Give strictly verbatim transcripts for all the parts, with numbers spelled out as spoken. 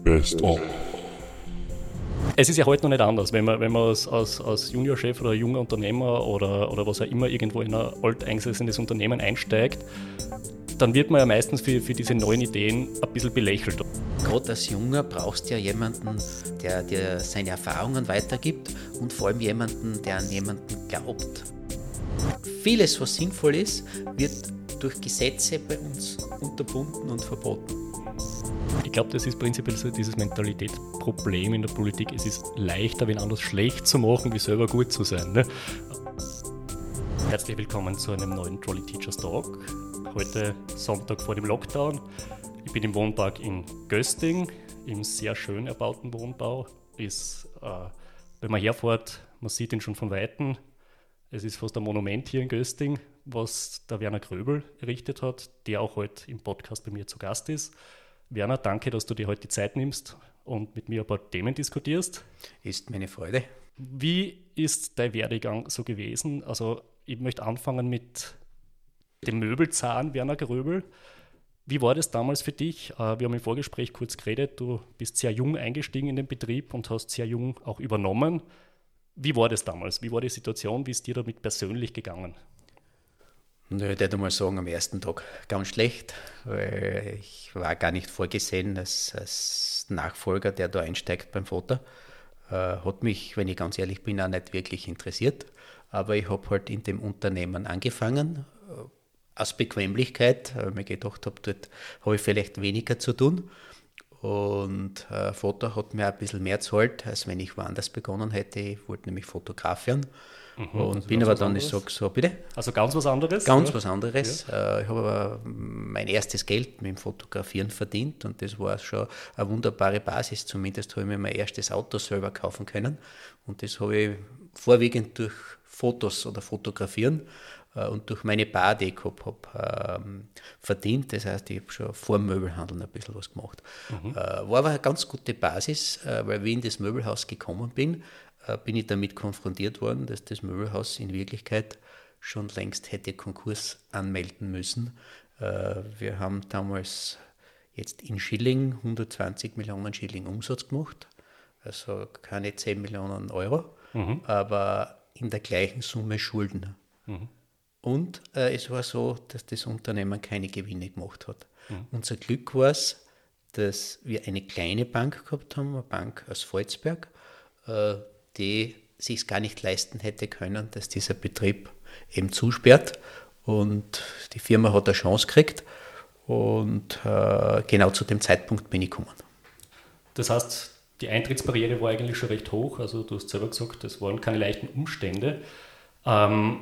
Best of. Es ist ja heute noch nicht anders, wenn man, wenn man als, als, als Juniorchef oder junger Unternehmer oder, oder was auch immer irgendwo in ein alteingesessenes Unternehmen einsteigt, dann wird man ja meistens für, für diese neuen Ideen ein bisschen belächelt. Gerade als Junger brauchst du ja jemanden, der dir seine Erfahrungen weitergibt und vor allem jemanden, der an jemanden glaubt. Vieles, was sinnvoll ist, wird durch Gesetze bei uns unterbunden und verboten. Ich glaube, das ist prinzipiell so dieses Mentalitätsproblem in der Politik. Es ist leichter, wenn anders schlecht zu machen, wie selber gut zu sein. Ne? Herzlich willkommen zu einem neuen Trolley Teachers Talk. Heute Sonntag vor dem Lockdown. Ich bin im Wohnpark in Gösting, im sehr schön erbauten Wohnbau. Ist, äh, wenn man herfährt, man sieht ihn schon von Weitem. Es ist fast ein Monument hier in Gösting, was der Werner Gröbel errichtet hat, der auch heute im Podcast bei mir zu Gast ist. Werner, danke, dass du dir heute die Zeit nimmst und mit mir ein paar Themen diskutierst. Ist meine Freude. Wie ist dein Werdegang so gewesen? Also ich möchte anfangen mit dem Möbelzahn Werner Gröbel. Wie war das damals für dich? Wir haben im Vorgespräch kurz geredet, du bist sehr jung eingestiegen in den Betrieb und hast sehr jung auch übernommen. Wie war das damals? Wie war die Situation? Wie ist dir damit persönlich gegangen? Ich würde mal sagen, am ersten Tag ganz schlecht, weil ich war gar nicht vorgesehen als, als Nachfolger, der da einsteigt beim Vater. Äh, hat mich, wenn ich ganz ehrlich bin, auch nicht wirklich interessiert. Aber ich habe halt in dem Unternehmen angefangen, äh, aus Bequemlichkeit, weil ich mir gedacht habe, dort habe ich vielleicht weniger zu tun. Und äh, Vater hat mir ein bisschen mehr gezahlt, als wenn ich woanders begonnen hätte. Ich wollte nämlich Fotograf werden. Mhm, und bin aber dann, ich sage so, bitte? Also ganz was anderes? Ganz ja. was anderes. Ja. Ich habe aber mein erstes Geld mit dem Fotografieren verdient und das war schon eine wunderbare Basis. Zumindest habe ich mir mein erstes Auto selber kaufen können und das habe ich vorwiegend durch Fotos oder Fotografieren und durch meine Bar, die ich gehabt habe, ähm, verdient. Das heißt, ich habe schon vor dem Möbelhandeln ein bisschen was gemacht. Mhm. Äh, war aber eine ganz gute Basis, äh, weil wie ich in das Möbelhaus gekommen bin, äh, bin ich damit konfrontiert worden, dass das Möbelhaus in Wirklichkeit schon längst hätte Konkurs anmelden müssen. Äh, wir haben damals jetzt in Schilling hundertzwanzig Millionen Schilling Umsatz gemacht, also keine zehn Millionen Euro, mhm. aber in der gleichen Summe Schulden. Mhm. Und äh, es war so, dass das Unternehmen keine Gewinne gemacht hat. Mhm. Unser Glück war es, dass wir eine kleine Bank gehabt haben, eine Bank aus Volzberg, äh, die sich es gar nicht leisten hätte können, dass dieser Betrieb eben zusperrt. Und die Firma hat eine Chance gekriegt und äh, genau zu dem Zeitpunkt bin ich gekommen. Das heißt, die Eintrittsbarriere war eigentlich schon recht hoch. Also du hast selber gesagt, das waren keine leichten Umstände. Ähm,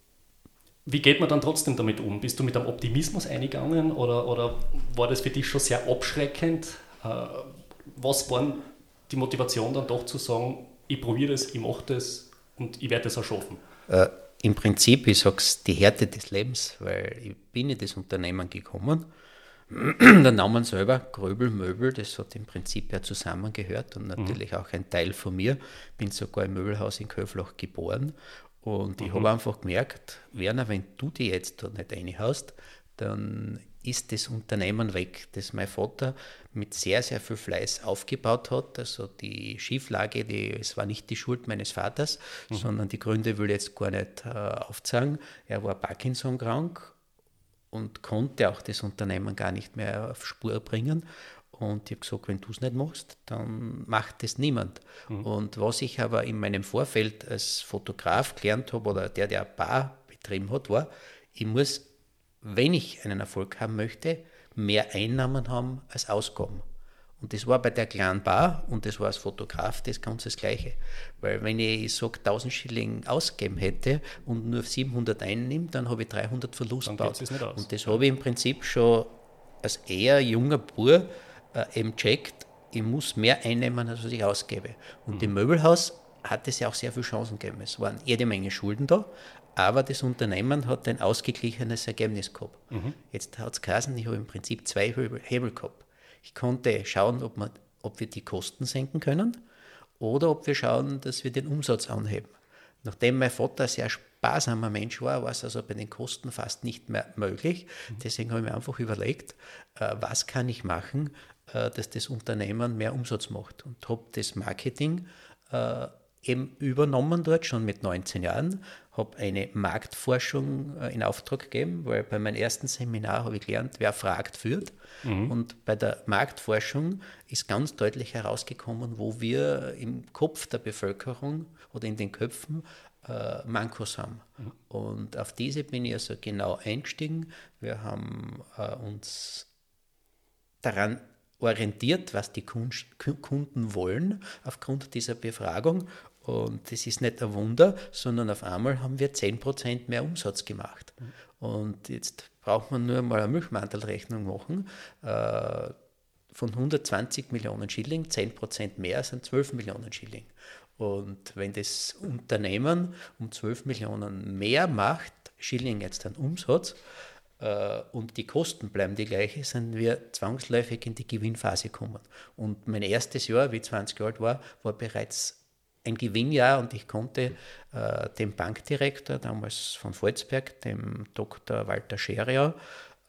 Wie geht man dann trotzdem damit um? Bist du mit einem Optimismus eingegangen oder, oder war das für dich schon sehr abschreckend? Äh, was war die Motivation dann doch zu sagen, ich probiere es, ich mache das und ich werde es auch schaffen? Äh, Im Prinzip, ich sage es, die Härte des Lebens, weil ich bin in das Unternehmen gekommen. Der Name selber, Gröbel Möbel, das hat im Prinzip ja zusammengehört und natürlich mhm. auch ein Teil von mir. Ich bin sogar im Möbelhaus in Köflach geboren. Und ich mhm. habe einfach gemerkt, Werner, wenn du die jetzt da nicht reinhaust, dann ist das Unternehmen weg, das mein Vater mit sehr, sehr viel Fleiß aufgebaut hat. Also die Schieflage, die, es war nicht die Schuld meines Vaters, mhm. sondern die Gründe will ich jetzt gar nicht äh, aufzeigen. Er war Parkinson krank und konnte auch das Unternehmen gar nicht mehr auf Spur bringen. Und ich habe gesagt, wenn du es nicht machst, dann macht das niemand. Mhm. Und was ich aber in meinem Vorfeld als Fotograf gelernt habe, oder der, der eine Bar betrieben hat, war, ich muss, wenn ich einen Erfolg haben möchte, mehr Einnahmen haben als Ausgaben. Und das war bei der kleinen Bar und das war als Fotograf das ganz das Gleiche. Weil wenn ich, ich sage, tausend Schilling ausgegeben hätte und nur siebenhundert einnehme, dann habe ich dreihundert Verlust gebaut. Und das habe ich im Prinzip schon als eher junger Bub eben checkt, ich muss mehr einnehmen, als was ich ausgebe. Und mhm. im Möbelhaus hat es ja auch sehr viele Chancen gegeben. Es waren jede Menge Schulden da, aber das Unternehmen hat ein ausgeglichenes Ergebnis gehabt. Mhm. Jetzt hat es geheißen, ich habe im Prinzip zwei Hebel gehabt. Ich konnte schauen, ob, man, ob wir die Kosten senken können oder ob wir schauen, dass wir den Umsatz anheben. Nachdem mein Vater sehr sparsamer Mensch war, war es also bei den Kosten fast nicht mehr möglich. Mhm. Deswegen habe ich mir einfach überlegt, äh, was kann ich machen, äh, dass das Unternehmen mehr Umsatz macht. Und habe das Marketing äh, eben übernommen dort, schon mit neunzehn Jahren, habe eine Marktforschung äh, in Auftrag gegeben, weil bei meinem ersten Seminar habe ich gelernt, wer fragt, führt. Mhm. Und bei der Marktforschung ist ganz deutlich herausgekommen, wo wir im Kopf der Bevölkerung oder in den Köpfen äh, Mankos haben. Mhm. Und auf diese bin ich also genau eingestiegen. Wir haben äh, uns daran orientiert, was die Kunden wollen, aufgrund dieser Befragung. Und das ist nicht ein Wunder, sondern auf einmal haben wir zehn Prozent mehr Umsatz gemacht. Mhm. Und jetzt braucht man nur mal eine Milchmantelrechnung machen. Äh, von hundertzwanzig Millionen Schilling, zehn Prozent mehr sind zwölf Millionen Schilling. Und wenn das Unternehmen um zwölf Millionen mehr macht, Schilling jetzt an Umsatz, äh, und die Kosten bleiben die gleiche, sind wir zwangsläufig in die Gewinnphase gekommen. Und mein erstes Jahr, wie ich zwanzig Jahre alt war, war bereits ein Gewinnjahr und ich konnte äh, dem Bankdirektor, damals von Volzberg, dem Doktor Walter Scheriau,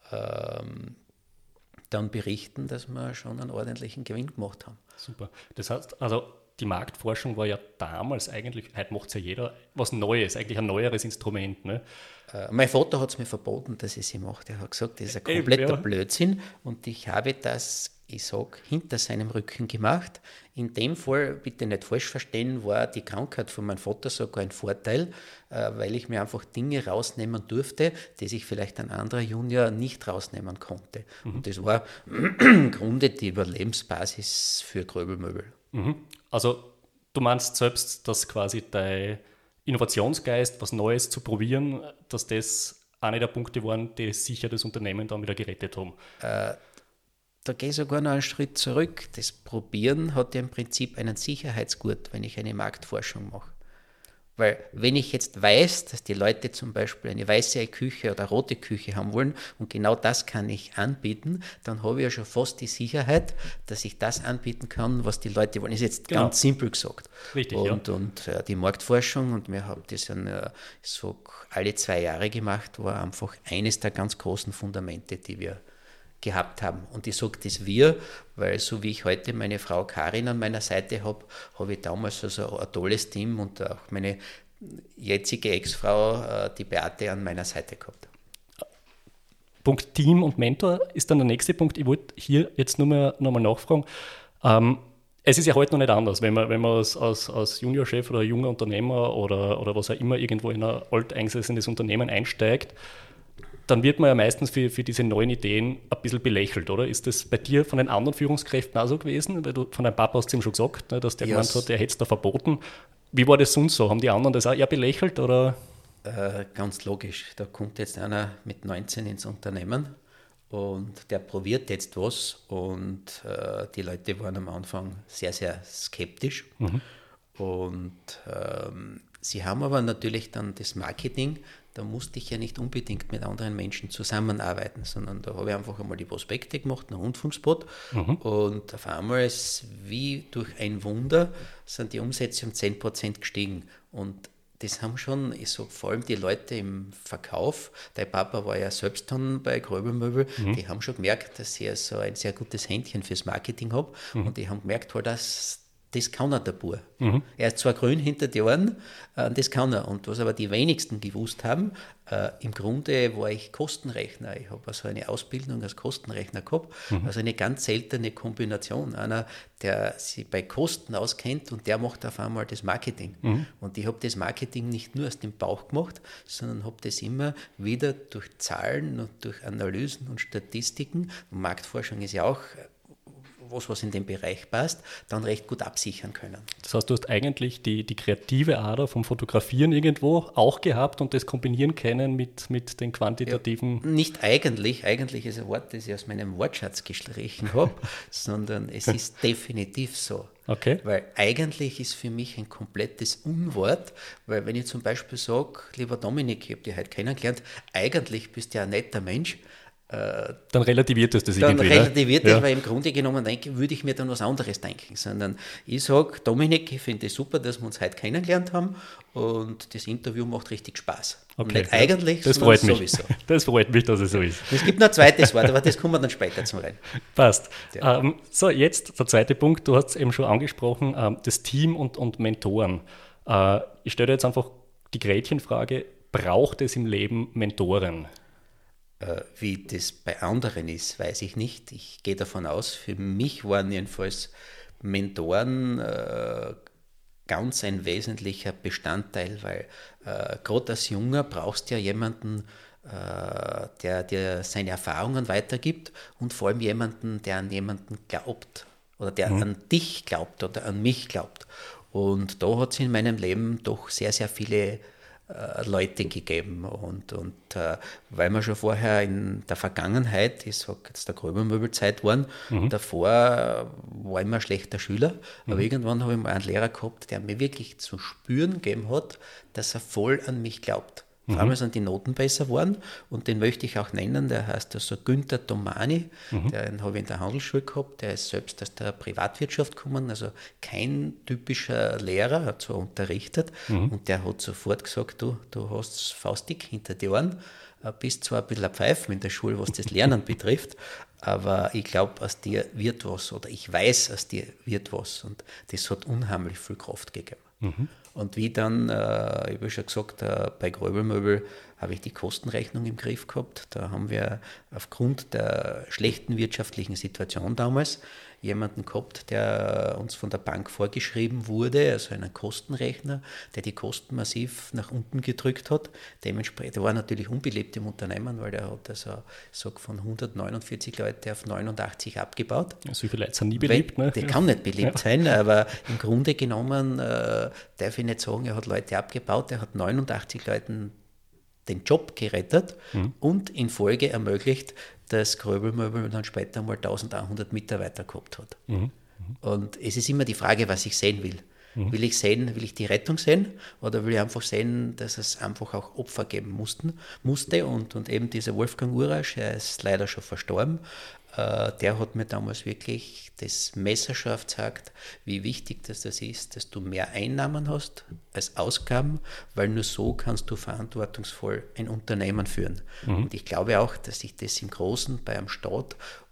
ähm, dann berichten, dass wir schon einen ordentlichen Gewinn gemacht haben. Super. Das heißt, also die Marktforschung war ja damals eigentlich, heute macht es ja jeder, was Neues, eigentlich ein neueres Instrument. Ne? Äh, mein Vater hat es mir verboten, dass ich sie mache. Er hat gesagt, das ist ein kompletter Eben, ja. Blödsinn und ich habe das, ich sage, hinter seinem Rücken gemacht. In dem Fall, bitte nicht falsch verstehen, war die Krankheit von meinem Vater sogar ein Vorteil, äh, weil ich mir einfach Dinge rausnehmen durfte, die sich vielleicht ein anderer Junior nicht rausnehmen konnte. Mhm. Und das war im Grunde die Überlebensbasis für Gröbelmöbel. Mhm. Also du meinst selbst, dass quasi dein Innovationsgeist, was Neues zu probieren, dass das einer der Punkte waren, die sicher das Unternehmen dann wieder gerettet haben? Äh, Da gehe ich sogar noch einen Schritt zurück. Das Probieren hat ja im Prinzip einen Sicherheitsgurt, wenn ich eine Marktforschung mache. Weil wenn ich jetzt weiß, dass die Leute zum Beispiel eine weiße Küche oder eine rote Küche haben wollen und genau das kann ich anbieten, dann habe ich ja schon fast die Sicherheit, dass ich das anbieten kann, was die Leute wollen. Das ist jetzt genau. ganz simpel gesagt. Richtig, und ja. und äh, die Marktforschung, und wir haben das ja so alle zwei Jahre gemacht, war einfach eines der ganz großen Fundamente, die wir gehabt haben. Und ich sage das wir, weil so wie ich heute meine Frau Karin an meiner Seite habe, habe ich damals also ein tolles Team und auch meine jetzige Ex-Frau, die Beate, an meiner Seite gehabt. Punkt Team und Mentor ist dann der nächste Punkt. Ich wollte hier jetzt nur mal, noch mal nachfragen. Ähm, es ist ja heute noch nicht anders, wenn man, wenn man als, als, als Juniorchef oder junger Unternehmer oder, oder was auch immer irgendwo in ein alteingesessenes Unternehmen einsteigt, dann wird man ja meistens für, für diese neuen Ideen ein bisschen belächelt, oder? Ist das bei dir von den anderen Führungskräften auch so gewesen? Weil du von deinem Papa hast du ihm schon gesagt, ne, dass der yes. gemeint hat, der hätte es da verboten. Wie war das sonst so? Haben die anderen das auch eher belächelt, oder? Äh, ganz logisch. Da kommt jetzt einer mit neunzehn ins Unternehmen und der probiert jetzt was und äh, die Leute waren am Anfang sehr, sehr skeptisch. Mhm. Und ähm, sie haben aber natürlich dann das Marketing. Da musste ich ja nicht unbedingt mit anderen Menschen zusammenarbeiten, sondern da habe ich einfach einmal die Prospekte gemacht, einen Rundfunkspot mhm. und auf einmal ist wie durch ein Wunder sind die Umsätze um zehn Prozent gestiegen und das haben schon, ich sage vor allem die Leute im Verkauf, dein Papa war ja selbst dann bei Gröbelmöbel, mhm. die haben schon gemerkt, dass ich also ein sehr gutes Händchen fürs Marketing habe mhm. und die haben gemerkt, halt, dass das kann er, der Bub. Mhm. Er ist zwar grün hinter die Ohren, äh, das kann er. Und was aber die wenigsten gewusst haben, äh, im Grunde war ich Kostenrechner. Ich habe also eine Ausbildung als Kostenrechner gehabt. Mhm. Also eine ganz seltene Kombination. Einer, der sich bei Kosten auskennt und der macht auf einmal das Marketing. Mhm. Und ich habe das Marketing nicht nur aus dem Bauch gemacht, sondern habe das immer wieder durch Zahlen und durch Analysen und Statistiken, und Marktforschung ist ja auch was, was in dem Bereich passt, dann recht gut absichern können. Das heißt, du hast eigentlich die, die kreative Ader vom Fotografieren irgendwo auch gehabt und das kombinieren können mit, mit den quantitativen... Ja, nicht eigentlich, eigentlich ist ein Wort, das ich aus meinem Wortschatz gestrichen habe, sondern es ist definitiv so. Okay. Weil eigentlich ist für mich ein komplettes Unwort, weil wenn ich zum Beispiel sage, lieber Dominik, ich habe dich heute kennengelernt, eigentlich bist du ja ein netter Mensch, äh, dann relativiert das das dann irgendwie. relativiert ne? das, ja. weil im Grunde genommen denke, würde ich mir dann was anderes denken, sondern ich sage, Dominik, ich finde es super, dass wir uns heute kennengelernt haben und das Interview macht richtig Spaß. Und Okay, nicht ja. eigentlich, das sondern freut mich. sowieso. Das freut mich, dass es so ist. Es gibt noch ein zweites Wort, aber das kommen wir dann später zum Rein. Passt. Ja. Ähm, so, jetzt der zweite Punkt. Du hast es eben schon angesprochen, ähm, das Team und, und Mentoren. Äh, ich stelle dir jetzt einfach die Gretchenfrage, braucht es im Leben Mentoren? Äh, wie das bei anderen ist, weiß ich nicht. Ich gehe davon aus, für mich waren jedenfalls Mentoren äh, ganz ein wesentlicher Bestandteil, weil äh, gerade als Junger brauchst du ja jemanden, äh, der dir seine Erfahrungen weitergibt und vor allem jemanden, der an jemanden glaubt oder der mhm. an dich glaubt oder an mich glaubt. Und da hat es in meinem Leben doch sehr, sehr viele Leute gegeben und, und äh, weil wir schon vorher in der Vergangenheit, ich sage jetzt der Gröbelmöbelzeit waren, mhm. davor war ich immer ein schlechter Schüler, mhm. aber irgendwann habe ich mal einen Lehrer gehabt, der mir wirklich zu spüren gegeben hat, dass er voll an mich glaubt. Vor allem, als dann die Noten besser waren und den möchte ich auch nennen, der heißt also Günther Domani, mhm. den habe ich in der Handelsschule gehabt, der ist selbst aus der Privatwirtschaft gekommen, also kein typischer Lehrer, hat so unterrichtet mhm. und der hat sofort gesagt, du, du hast faustdick hinter die Ohren, bist zwar ein bisschen ein Pfeifen in der Schule, was das Lernen betrifft, aber ich glaube, aus dir wird was oder ich weiß, aus dir wird was und das hat unheimlich viel Kraft gegeben. Mhm. Und wie dann, äh, ich habe ja schon gesagt, äh, bei Gröbelmöbel habe ich die Kostenrechnung im Griff gehabt. Da haben wir aufgrund der schlechten wirtschaftlichen Situation damals jemanden gehabt, der uns von der Bank vorgeschrieben wurde, also einen Kostenrechner, der die Kosten massiv nach unten gedrückt hat. Dementsprechend, der war natürlich unbeliebt im Unternehmen, weil der hat also, ich sag, von hundertneunundvierzig Leute auf neunundachtzig abgebaut. Ja, so viele Leute sind nie beliebt. Ne? Der kann nicht beliebt ja. sein, aber im Grunde genommen äh, darf ich nicht sagen, er hat Leute abgebaut, er hat neunundachtzig Leuten den Job gerettet mhm. und in Folge ermöglicht, dass Gröbelmöbel dann später mal eintausendeinhundert Mitarbeiter gehabt hat. Mhm. Mhm. Und es ist immer die Frage, was ich sehen will. Mhm. Will ich sehen, will ich die Rettung sehen oder will ich einfach sehen, dass es einfach auch Opfer geben mussten, musste und, und eben dieser Wolfgang Urasch, er ist leider schon verstorben, äh, der hat mir damals wirklich das Messerscharf gesagt, wie wichtig das, das ist, dass du mehr Einnahmen hast als Ausgaben, weil nur so kannst du verantwortungsvoll ein Unternehmen führen. Mhm. Und ich glaube auch, dass sich das im Großen bei einem Staat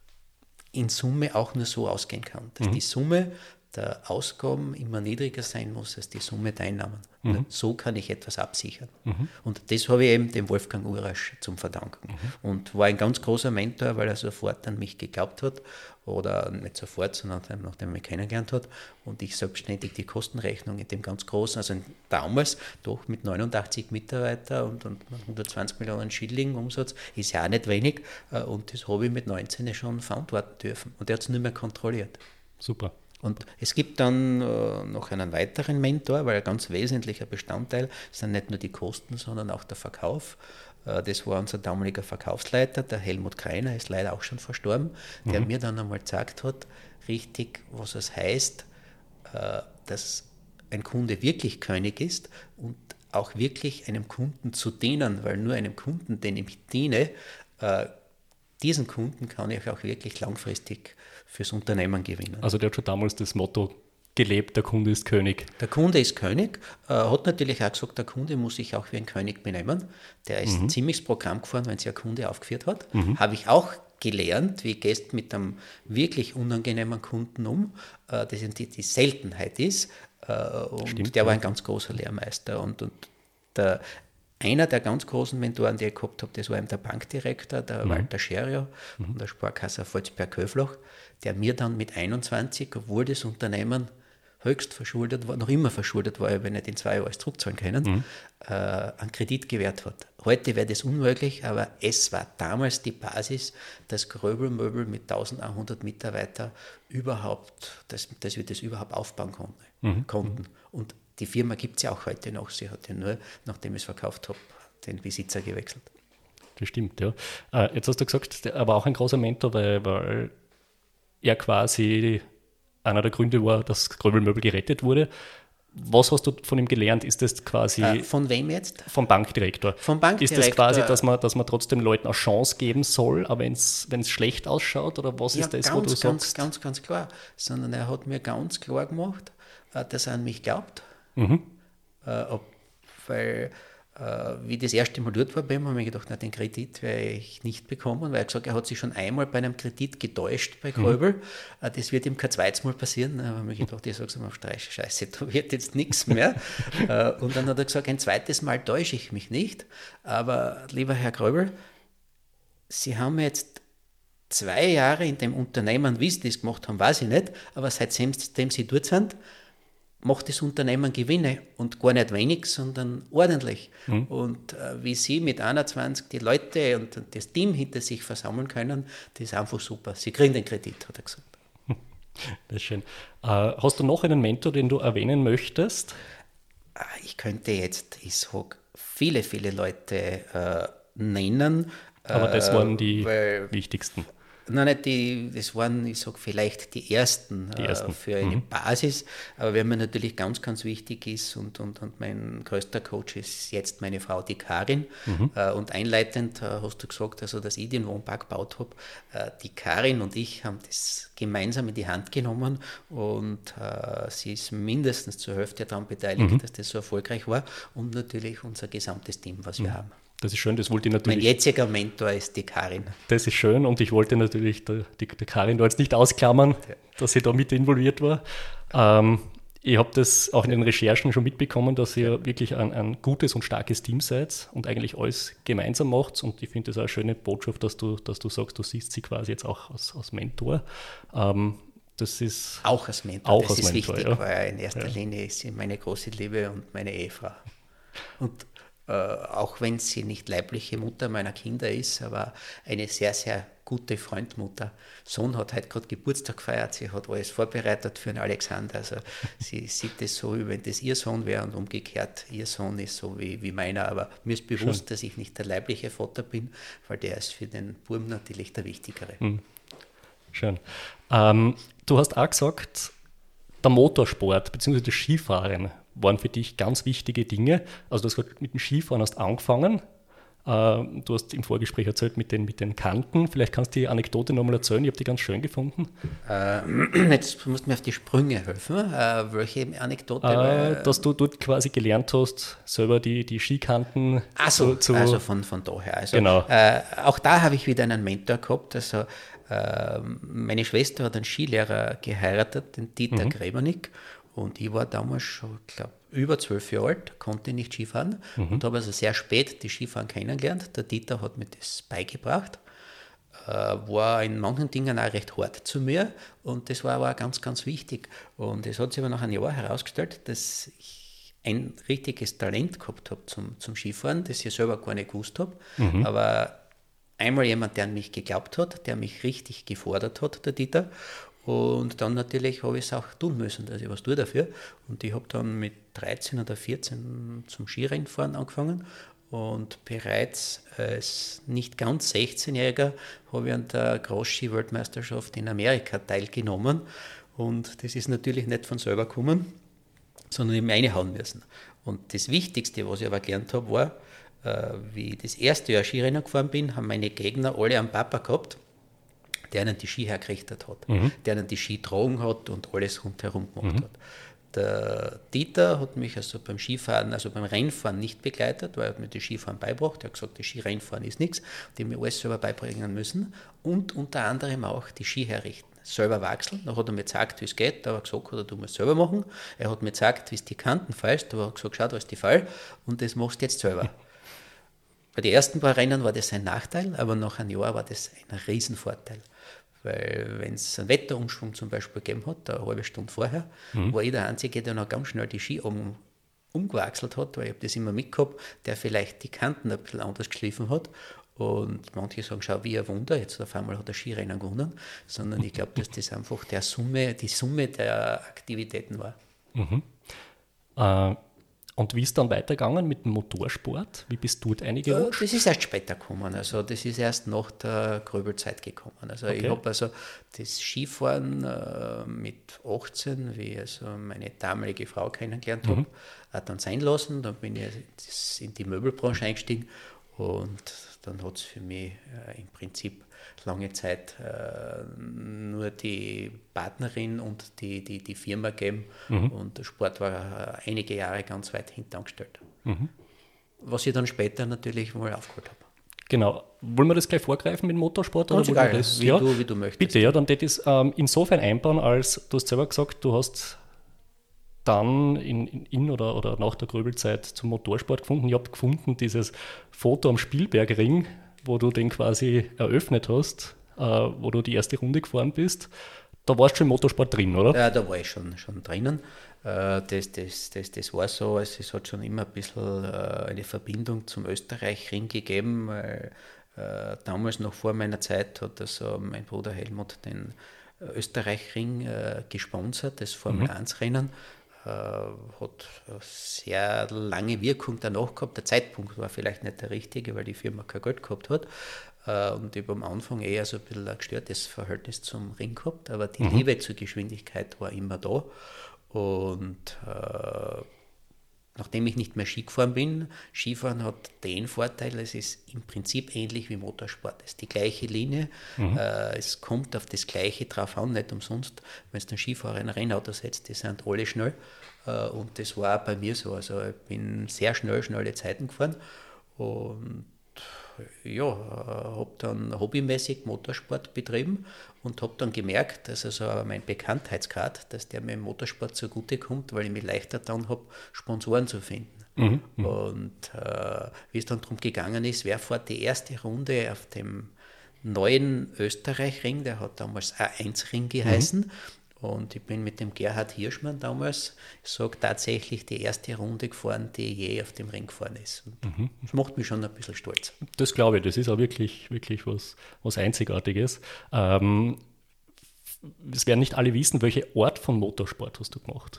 in Summe auch nur so ausgehen kann, dass mhm. die Summe der Ausgaben immer niedriger sein muss als die Summe der Einnahmen. Mhm. So kann ich etwas absichern. Mhm. Und das habe ich eben dem Wolfgang Urasch zum Verdanken. Mhm. Und war ein ganz großer Mentor, weil er sofort an mich geglaubt hat, oder nicht sofort, sondern nachdem er mich kennengelernt hat und ich selbstständig die Kostenrechnung in dem ganz großen, also damals doch mit neunundachtzig Mitarbeitern und, und hundertzwanzig Millionen Schilling Umsatz, ist ja auch nicht wenig, und das habe ich mit neunzehn schon verantworten dürfen und er hat es nicht mehr kontrolliert. Super. Und es gibt dann äh, noch einen weiteren Mentor, weil ein ganz wesentlicher Bestandteil sind nicht nur die Kosten, sondern auch der Verkauf. Äh, das war unser damaliger Verkaufsleiter, der Helmut Kreiner, ist leider auch schon verstorben, der mhm. mir dann einmal gesagt hat, richtig, was es heißt, äh, dass ein Kunde wirklich König ist und auch wirklich einem Kunden zu dienen, weil nur einem Kunden, den ich diene, äh, diesen Kunden kann ich auch wirklich langfristig fürs Unternehmen gewinnen. Also der hat schon damals das Motto gelebt, der Kunde ist König. Der Kunde ist König, äh, hat natürlich auch gesagt, der Kunde muss sich auch wie ein König benehmen. Der ist mhm. ziemlich das Programm gefahren, wenn sich ein Kunde aufgeführt hat. Mhm. Habe ich auch gelernt, wie gehst mit einem wirklich unangenehmen Kunden um, äh, das die, die Seltenheit ist. Äh, und Stimmt, der ja. war ein ganz großer Lehrmeister. Und, und der Einer der ganz großen Mentoren, die ich gehabt habe, das war eben der Bankdirektor, der mhm. Walter Scherio mhm. von der Sparkasse Volzberg-Höflach, der mir dann mit einundzwanzig, obwohl das Unternehmen höchst verschuldet war, noch immer verschuldet war, wenn nicht in zwei Jahren alles zurückzahlen können, mhm. äh, einen Kredit gewährt hat. Heute wäre das unmöglich, aber es war damals die Basis, dass Gröbelmöbel mit eintausendeinhundert Mitarbeitern überhaupt, dass, dass wir das überhaupt aufbauen konnten. Mhm. konnten. Und die Firma gibt es ja auch heute noch. Sie hat ja nur, nachdem ich es verkauft habe, den Besitzer gewechselt. Das stimmt, ja. Äh, jetzt hast du gesagt, er war auch ein großer Mentor, weil, weil er quasi einer der Gründe war, dass Gröbelmöbel gerettet wurde. Was hast du von ihm gelernt? Ist das quasi... Äh, von wem jetzt? Vom Bankdirektor. Vom Bankdirektor. Ist das quasi, dass man, dass man trotzdem Leuten eine Chance geben soll, aber wenn es schlecht ausschaut? Oder was ja, ist das, ganz, wo du ganz, sagst? ganz, ganz klar. Sondern er hat mir ganz klar gemacht, dass er an mich glaubt. Mhm. Äh, ob, weil, äh, wie das erste Mal dort war bei ihm, habe ich gedacht, na, den Kredit werde ich nicht bekommen, weil er gesagt, er hat sich schon einmal bei einem Kredit getäuscht bei Gröbel. Mhm. Äh, das wird ihm kein zweites Mal passieren. Da habe ich gedacht, ich sage es mal auf Streich, scheiße, da wird jetzt nichts mehr. äh, und dann hat er gesagt, ein zweites Mal täusche ich mich nicht. Aber lieber Herr Gröbel, Sie haben jetzt zwei Jahre in dem Unternehmen, wie Sie das gemacht haben, weiß ich nicht, aber seitdem Sie dort sind, macht das Unternehmen Gewinne und gar nicht wenig, sondern ordentlich. Mhm. Und äh, wie Sie mit einundzwanzig die Leute und, und das Team hinter sich versammeln können, das ist einfach super. Sie kriegen den Kredit, hat er gesagt. Das ist schön. Äh, hast du noch einen Mentor, den du erwähnen möchtest? Ich könnte jetzt, ich sage, viele, viele Leute äh, nennen. Aber das waren die weil, wichtigsten. Nein, nicht die, das waren, ich sage vielleicht die ersten, die ersten. Äh, für eine mhm. Basis. Aber wer mir natürlich ganz, ganz wichtig ist und, und, und mein größter Coach ist jetzt meine Frau, die Karin. Mhm. Äh, und einleitend äh, hast du gesagt, also, dass ich den Wohnpark gebaut habe. Äh, die Karin und ich haben das gemeinsam in die Hand genommen und äh, sie ist mindestens zur Hälfte daran beteiligt, mhm. dass das so erfolgreich war. Und natürlich unser gesamtes Team, was mhm. wir haben. Das ist schön, das wollte ich natürlich... Mein jetziger Mentor ist die Karin. Das ist schön und ich wollte natürlich die, die, die Karin da jetzt nicht ausklammern, ja. dass sie da mit involviert war. Ähm, ich habe das auch in den Recherchen schon mitbekommen, dass ihr wirklich ein, ein gutes und starkes Team seid und eigentlich alles gemeinsam macht. Und ich finde das auch eine schöne Botschaft, dass du, dass du sagst, du siehst sie quasi jetzt auch als, als Mentor. Ähm, das ist... Auch als Mentor, auch das als ist Mentor, wichtig, ja. weil in erster ja. Linie ist sie meine große Liebe und meine Ehefrau. Und Äh, auch wenn sie nicht leibliche Mutter meiner Kinder ist, aber eine sehr, sehr gute Freundmutter. Sohn hat heute gerade Geburtstag gefeiert, sie hat alles vorbereitet für den Alexander. Also sie sieht es so, wie wenn das ihr Sohn wäre und umgekehrt, ihr Sohn ist so wie, wie meiner. Aber mir ist bewusst, Schön. dass ich nicht der leibliche Vater bin, weil der ist für den Buben natürlich der Wichtigere. Hm. Schön. Ähm, du hast auch gesagt, der Motorsport bzw. das Skifahren waren für dich ganz wichtige Dinge. Also du hast mit dem Skifahren hast angefangen. Du hast im Vorgespräch erzählt mit den, mit den Kanten. Vielleicht kannst du die Anekdote nochmal erzählen. Ich habe die ganz schön gefunden. Äh, jetzt musst du mir auf die Sprünge helfen. Äh, welche Anekdote? Äh, dass du dort quasi gelernt hast, selber die, die Skikanten Ach so, zu, zu... also von, von daher. Also, genau. Äh, auch da habe ich wieder einen Mentor gehabt. Also äh, meine Schwester hat einen Skilehrer geheiratet, den Dieter mhm. Gräbernick. Und ich war damals schon, ich glaube, über zwölf Jahre alt, konnte nicht Skifahren mhm. und habe also sehr spät die Skifahren kennengelernt. Der Dieter hat mir das beigebracht, äh, war in manchen Dingen auch recht hart zu mir und das war aber auch ganz, ganz wichtig. Und es hat sich aber nach einem Jahr herausgestellt, dass ich ein richtiges Talent gehabt habe zum, zum Skifahren, das ich selber gar nicht gewusst habe. Mhm. Aber einmal jemand, der an mich geglaubt hat, der mich richtig gefordert hat, der Dieter. Und dann natürlich habe ich es auch tun müssen, dass ich was tue dafür. Und ich habe dann mit dreizehn oder vierzehn zum Skirennfahren angefangen. Und bereits als nicht ganz sechzehnjähriger habe ich an der Großski-Weltmeisterschaft in Amerika teilgenommen. Und das ist natürlich nicht von selber gekommen, sondern eben reinhauen müssen. Und das Wichtigste, was ich aber gelernt habe, war, äh, wie ich das erste Jahr Skirennen gefahren bin, haben meine Gegner alle einen Papa gehabt, der ihnen die Ski hergerichtet hat, mhm. der ihnen die Ski getragen hat und alles rundherum gemacht mhm. hat. Der Dieter hat mich also beim Skifahren, also beim Rennfahren nicht begleitet, weil er mir das Skifahren beibracht. Er hat gesagt, das Skirennfahren ist nichts, die mir alles selber beibringen müssen und unter anderem auch die Ski herrichten. Selber wachseln, dann hat er mir gezeigt, wie es geht, da hat er gesagt, oder du musst es selber machen. Er hat mir gezeigt, wie es die Kanten fällst, da hat er gesagt, schau, da ist die Fall und das machst du jetzt selber. Bei den ersten paar Rennen war das ein Nachteil, aber nach einem Jahr war das ein Riesenvorteil. Weil wenn es einen Wetterumschwung zum Beispiel gegeben hat, eine halbe Stunde vorher, mhm. war ich der Einzige, der noch ganz schnell die Ski um, umgewechselt hat, weil ich habe das immer mitgehabt, der vielleicht die Kanten ein bisschen anders geschliffen hat. Und manche sagen, schau, wie ein Wunder, jetzt auf einmal hat er Skirennen gewonnen, sondern ich glaube, dass das einfach der Summe, die Summe der Aktivitäten war. Mhm. Äh, Und wie ist dann weitergegangen mit dem Motorsport? Wie bist du da eingerutscht? Das ist erst später gekommen, also das ist erst nach der Gröbelzeit gekommen. Also okay. Ich habe also das Skifahren äh, mit achtzehn, wie ich also meine damalige Frau kennengelernt habe, mhm. dann sein lassen. Dann bin ich in die Möbelbranche eingestiegen und dann hat es für mich äh, im Prinzip lange Zeit äh, nur die Partnerin und die, die, die Firma gegeben mhm. und der Sport war äh, einige Jahre ganz weit hinten angestellt. Mhm. Was ich dann später natürlich mal aufgeholt habe. Genau. Wollen wir das gleich vorgreifen mit dem Motorsport? Ganz oder egal, das, wie, ja? du, wie du möchtest. Bitte, ja, dann hätte ich es ähm, insofern einbauen, als du hast selber gesagt, du hast dann in, in, in oder, oder nach der Gröbelzeit zum Motorsport gefunden. Ich habe gefunden, dieses Foto am Spielbergring, wo du den quasi eröffnet hast, äh, wo du die erste Runde gefahren bist. Da warst du schon im Motorsport drin, oder? Ja, da war ich schon, schon drinnen. Äh, das, das, das, das war so, also es hat schon immer ein bisschen äh, eine Verbindung zum Österreich-Ring gegeben, weil äh, damals noch vor meiner Zeit hat also mein Bruder Helmut den Österreich-Ring äh, gesponsert, das Formel eins Rennen. Äh, hat eine sehr lange Wirkung danach gehabt. Der Zeitpunkt war vielleicht nicht der richtige, weil die Firma kein Geld gehabt hat. Äh, und ich habe am Anfang eher so ein bisschen ein gestörtes Verhältnis zum Ring gehabt, aber die mhm. Liebe zur Geschwindigkeit war immer da. Und äh, nachdem ich nicht mehr Ski gefahren bin, Skifahren hat den Vorteil, es ist im Prinzip ähnlich wie Motorsport. Es ist die gleiche Linie, mhm. äh, es kommt auf das Gleiche drauf an, nicht umsonst. Wenn es den Skifahrer in ein Rennauto setzt, die sind alle schnell. Äh, und das war auch bei mir so. Also ich bin sehr schnell, schnelle Zeiten gefahren und ja, habe dann hobbymäßig Motorsport betrieben und habe dann gemerkt, dass also mein Bekanntheitsgrad, dass der mir im Motorsport zugute kommt, weil ich mich leichter dann habe, Sponsoren zu finden. Mhm, und äh, wie es dann darum gegangen ist, wer fährt die erste Runde auf dem neuen Österreich-Ring, der hat damals A eins Ring geheißen. Mhm. Und ich bin mit dem Gerhard Hirschmann damals, ich sage tatsächlich, die erste Runde gefahren, die je auf dem Ring gefahren ist. Mhm. Das macht mich schon ein bisschen stolz. Das glaube ich, das ist auch wirklich, wirklich was, was Einzigartiges. Ähm, es werden nicht alle wissen, welche Art von Motorsport hast du gemacht?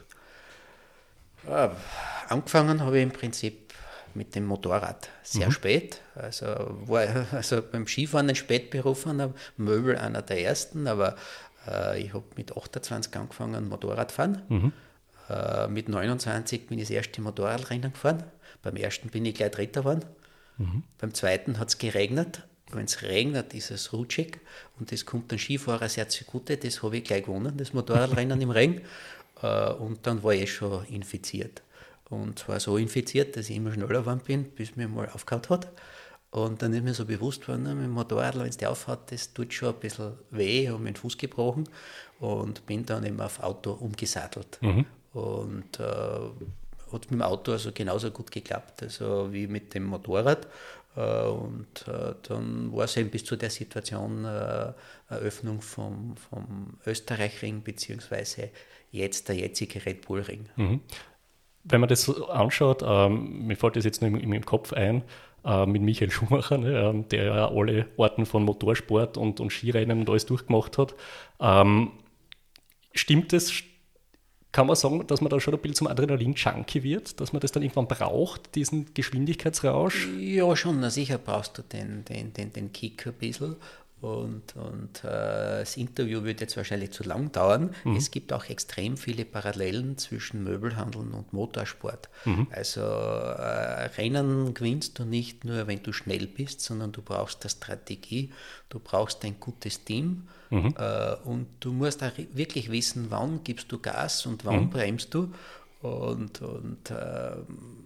Ja, angefangen habe ich im Prinzip mit dem Motorrad sehr mhm. spät. Also war also beim Skifahren ein Spätberufener, Möbel einer der ersten, aber ich habe mit achtundzwanzig angefangen Motorradfahren. Mhm. Äh, mit neunundzwanzig bin ich das erste Motorradrennen gefahren. Beim ersten bin ich gleich Dritter geworden. Mhm. Beim zweiten hat es geregnet. Wenn es regnet, ist es rutschig. Und das kommt dem Skifahrer sehr zugute. Das habe ich gleich gewonnen, das Motorradrennen im Regen. Äh, und dann war ich schon infiziert. Und zwar so infiziert, dass ich immer schneller geworden bin, bis es mir mal aufgehört hat. Und dann ist mir so bewusst geworden, mit dem Motorrad, wenn es der aufhat, das tut schon ein bisschen weh, ich habe mir den Fuß gebrochen und bin dann eben auf Auto umgesattelt. Mhm. Und äh, hat mit dem Auto also genauso gut geklappt also wie mit dem Motorrad. Äh, und äh, dann war es eben bis zu der Situation äh, Eröffnung vom, vom Österreich-Ring beziehungsweise jetzt der jetzige Red Bull-Ring. Mhm. Wenn man das so anschaut, ähm, mir fällt das jetzt nur im, im Kopf ein, mit Michael Schumacher, ne, der ja alle Arten von Motorsport und, und Skirennen und alles durchgemacht hat. Ähm, stimmt es, kann man sagen, dass man da schon ein bisschen zum Adrenalin-Junkie wird, dass man das dann irgendwann braucht, diesen Geschwindigkeitsrausch? Ja, schon, na sicher brauchst du den, den, den, den Kick ein bisschen. Und, und äh, das Interview wird jetzt wahrscheinlich zu lang dauern. Mhm. Es gibt auch extrem viele Parallelen zwischen Möbelhandeln und Motorsport. Mhm. Also äh, Rennen gewinnst du nicht nur, wenn du schnell bist, sondern du brauchst eine Strategie, du brauchst ein gutes Team mhm. äh, und du musst auch wirklich wissen, wann gibst du Gas und wann mhm. bremst du. Und, und äh,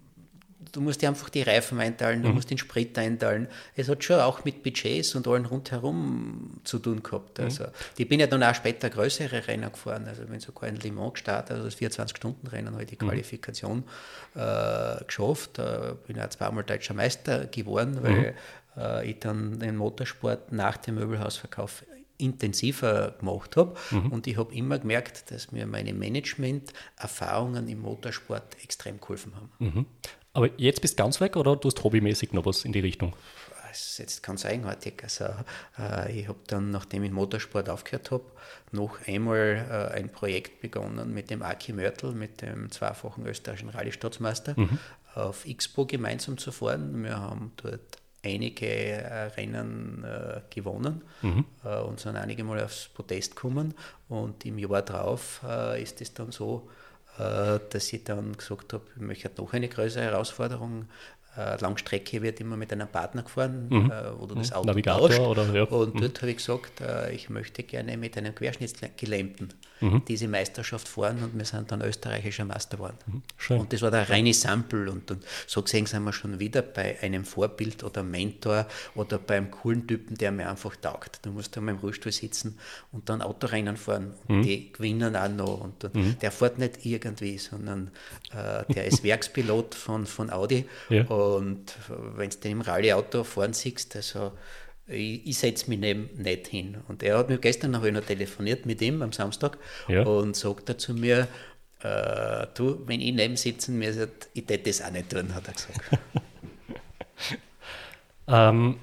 du musst dir einfach die Reifen einteilen, du mhm. musst den Sprit einteilen. Es hat schon auch mit Budgets und allem rundherum zu tun gehabt. Also, mhm. Ich bin ja dann auch später größere Rennen gefahren. Also ich bin sogar in Le Mans gestartet, also das vierundzwanzig-Stunden-Rennen habe ich die Qualifikation mhm. äh, geschafft. Äh, bin auch zweimal deutscher Meister geworden, weil mhm. äh, ich dann den Motorsport nach dem Möbelhausverkauf intensiver gemacht habe. Mhm. Und ich habe immer gemerkt, dass mir meine Management-Erfahrungen im Motorsport extrem geholfen haben. Mhm. Aber jetzt bist du ganz weg oder du hast hobbymäßig noch was in die Richtung? das ist jetzt ganz eigenartig. Also, äh, ich habe dann, nachdem ich den Motorsport aufgehört habe, noch einmal äh, ein Projekt begonnen mit dem Aki Mörtel, mit dem zweifachen österreichischen Rallye-Staatsmeister, mhm. auf Expo gemeinsam zu fahren. Wir haben dort einige äh, Rennen äh, gewonnen mhm. äh, und sind einige Mal aufs Podest gekommen. Und im Jahr darauf äh, ist es dann so, äh, dass ich dann gesagt habe, ich möchte noch eine größere Herausforderung. Äh, Langstrecke wird immer mit einem Partner gefahren, mhm. äh, wo du das Auto Navigator baust. Oder, ja. Und dort mhm. habe ich gesagt, äh, ich möchte gerne mit einem Querschnittsgelähmten mhm. diese Meisterschaft fahren, und wir sind dann österreichischer Meister geworden. Mhm. Schön. Und das war der reine Sample, und, und so gesehen sind wir schon wieder bei einem Vorbild oder Mentor oder beim coolen Typen, der mir einfach taugt. Du musst einmal im Rollstuhl sitzen und dann Autorennen fahren, und mhm. die gewinnen auch noch, und, und mhm. der fährt nicht irgendwie, sondern äh, der ist Werkspilot von, von Audi. Ja. Und wenn du den im Rallye-Auto fahren siehst, also ich, ich setze mich neben nicht hin. Und er hat mir gestern noch, noch telefoniert mit ihm am Samstag ja. und sagt er zu mir, äh, du, wenn ich neben sitzen müsste, ich hätte das auch nicht tun, hat er gesagt. ähm,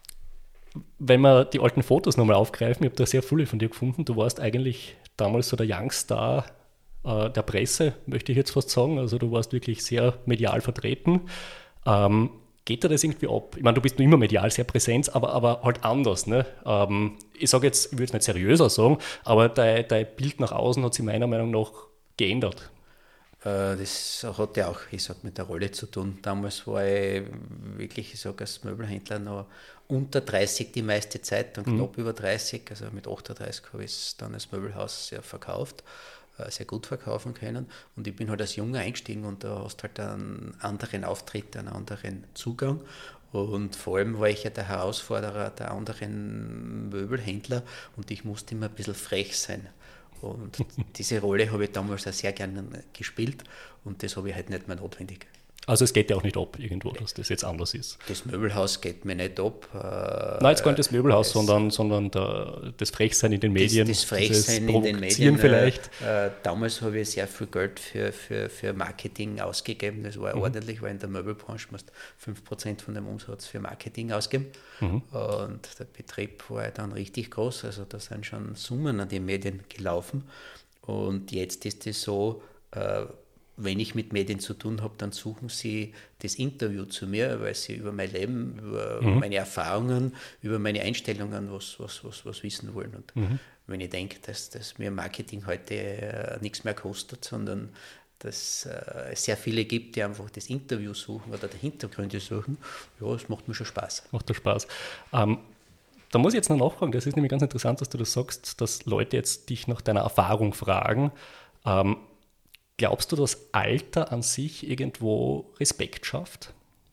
wenn wir die alten Fotos nochmal aufgreifen, ich habe da sehr viele von dir gefunden, du warst eigentlich damals so der Youngstar äh, der Presse, möchte ich jetzt fast sagen, also du warst wirklich sehr medial vertreten. Ähm, geht dir das irgendwie ab? Ich meine, du bist nur immer medial sehr präsent, aber, aber halt anders. Ne? Ähm, ich sage jetzt, ich würde es nicht seriöser sagen, aber dein, dein Bild nach außen hat sich meiner Meinung nach geändert. Äh, das hat ja auch, ich sag, mit der Rolle zu tun. Damals war ich wirklich, ich sage, als Möbelhändler noch unter dreißig die meiste Zeit, dann knapp mhm. über dreißig, also mit achtunddreißig habe ich es dann als Möbelhaus sehr verkauft. sehr gut verkaufen können, und ich bin halt als Junge eingestiegen, und da hast halt einen anderen Auftritt, einen anderen Zugang, und vor allem war ich ja der Herausforderer der anderen Möbelhändler, und ich musste immer ein bisschen frech sein, und diese Rolle habe ich damals auch sehr gerne gespielt, und das habe ich halt nicht mehr notwendig. Also es geht ja auch nicht ab irgendwo, dass das jetzt anders ist. Das Möbelhaus geht mir nicht ab. Äh, Nein, jetzt gar nicht das Möbelhaus, das, sondern, sondern der, das Frechsein in den Medien. Das, das Frechsein in den Medien. Vielleicht. Äh, damals habe ich sehr viel Geld für, für, für Marketing ausgegeben. Das war mhm. ordentlich, weil in der Möbelbranche musst fünf Prozent von dem Umsatz für Marketing ausgeben. Mhm. Und der Betrieb war dann richtig groß. Also da sind schon Summen an die Medien gelaufen. Und jetzt ist es so, äh, wenn ich mit Medien zu tun habe, dann suchen sie das Interview zu mir, weil sie über mein Leben, über mhm. meine Erfahrungen, über meine Einstellungen was, was, was, was wissen wollen. Und mhm. wenn ich denke, dass, dass mir Marketing heute äh, nichts mehr kostet, sondern dass äh, es sehr viele gibt, die einfach das Interview suchen oder die Hintergründe suchen, ja, das macht mir schon Spaß. Macht dir Spaß. Ähm, da muss ich jetzt noch nachfragen, das ist nämlich ganz interessant, dass du das sagst, dass Leute jetzt dich nach deiner Erfahrung fragen. Ähm, Glaubst du, dass Alter an sich irgendwo Respekt schafft?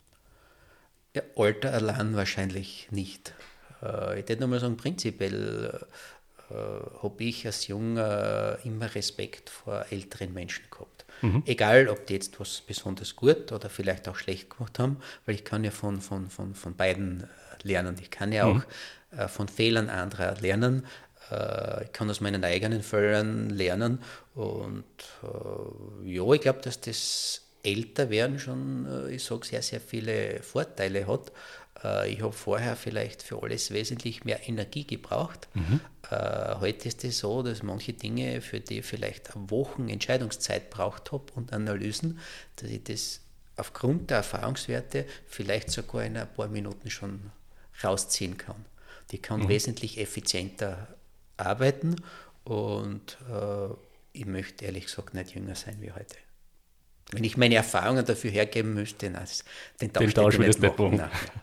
Ja, Alter allein wahrscheinlich nicht. Ich würde nur mal sagen, prinzipiell äh, habe ich als Junger immer Respekt vor älteren Menschen gehabt. Mhm. Egal, ob die jetzt was besonders gut oder vielleicht auch schlecht gemacht haben, weil ich kann ja von, von, von, von beiden lernen. Ich kann ja mhm. auch äh, von Fehlern anderer lernen. Ich kann aus meinen eigenen Fehlern lernen, und äh, ja, ich glaube, dass das Älterwerden schon, äh, ich sage, sehr, sehr viele Vorteile hat. Äh, ich habe vorher vielleicht für alles wesentlich mehr Energie gebraucht. Mhm. Äh, heute ist es so, dass manche Dinge, für die ich vielleicht Wochen Entscheidungszeit braucht habe und Analysen, dass ich das aufgrund der Erfahrungswerte vielleicht sogar in ein paar Minuten schon rausziehen kann. Die kann mhm. wesentlich effizienter arbeiten, und äh, ich möchte ehrlich gesagt nicht jünger sein wie heute. Wenn ich meine Erfahrungen dafür hergeben müsste, nein, den Tausch, den Tausch will ich nicht machen.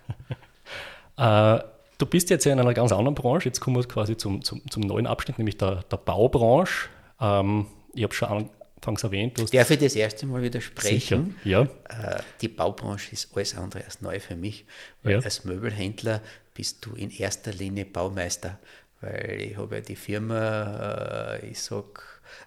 Nein. äh, du bist jetzt ja in einer ganz anderen Branche, jetzt kommen wir quasi zum, zum, zum neuen Abschnitt, nämlich der, der Baubranche. Ähm, ich habe schon anfangs erwähnt. Du hast Darf ich das erste Mal widersprechen? Sicher, ja. Äh, die Baubranche ist alles andere als neu für mich, weil ja. als Möbelhändler bist du in erster Linie Baumeister. Weil ich habe ja die Firma, ich sag,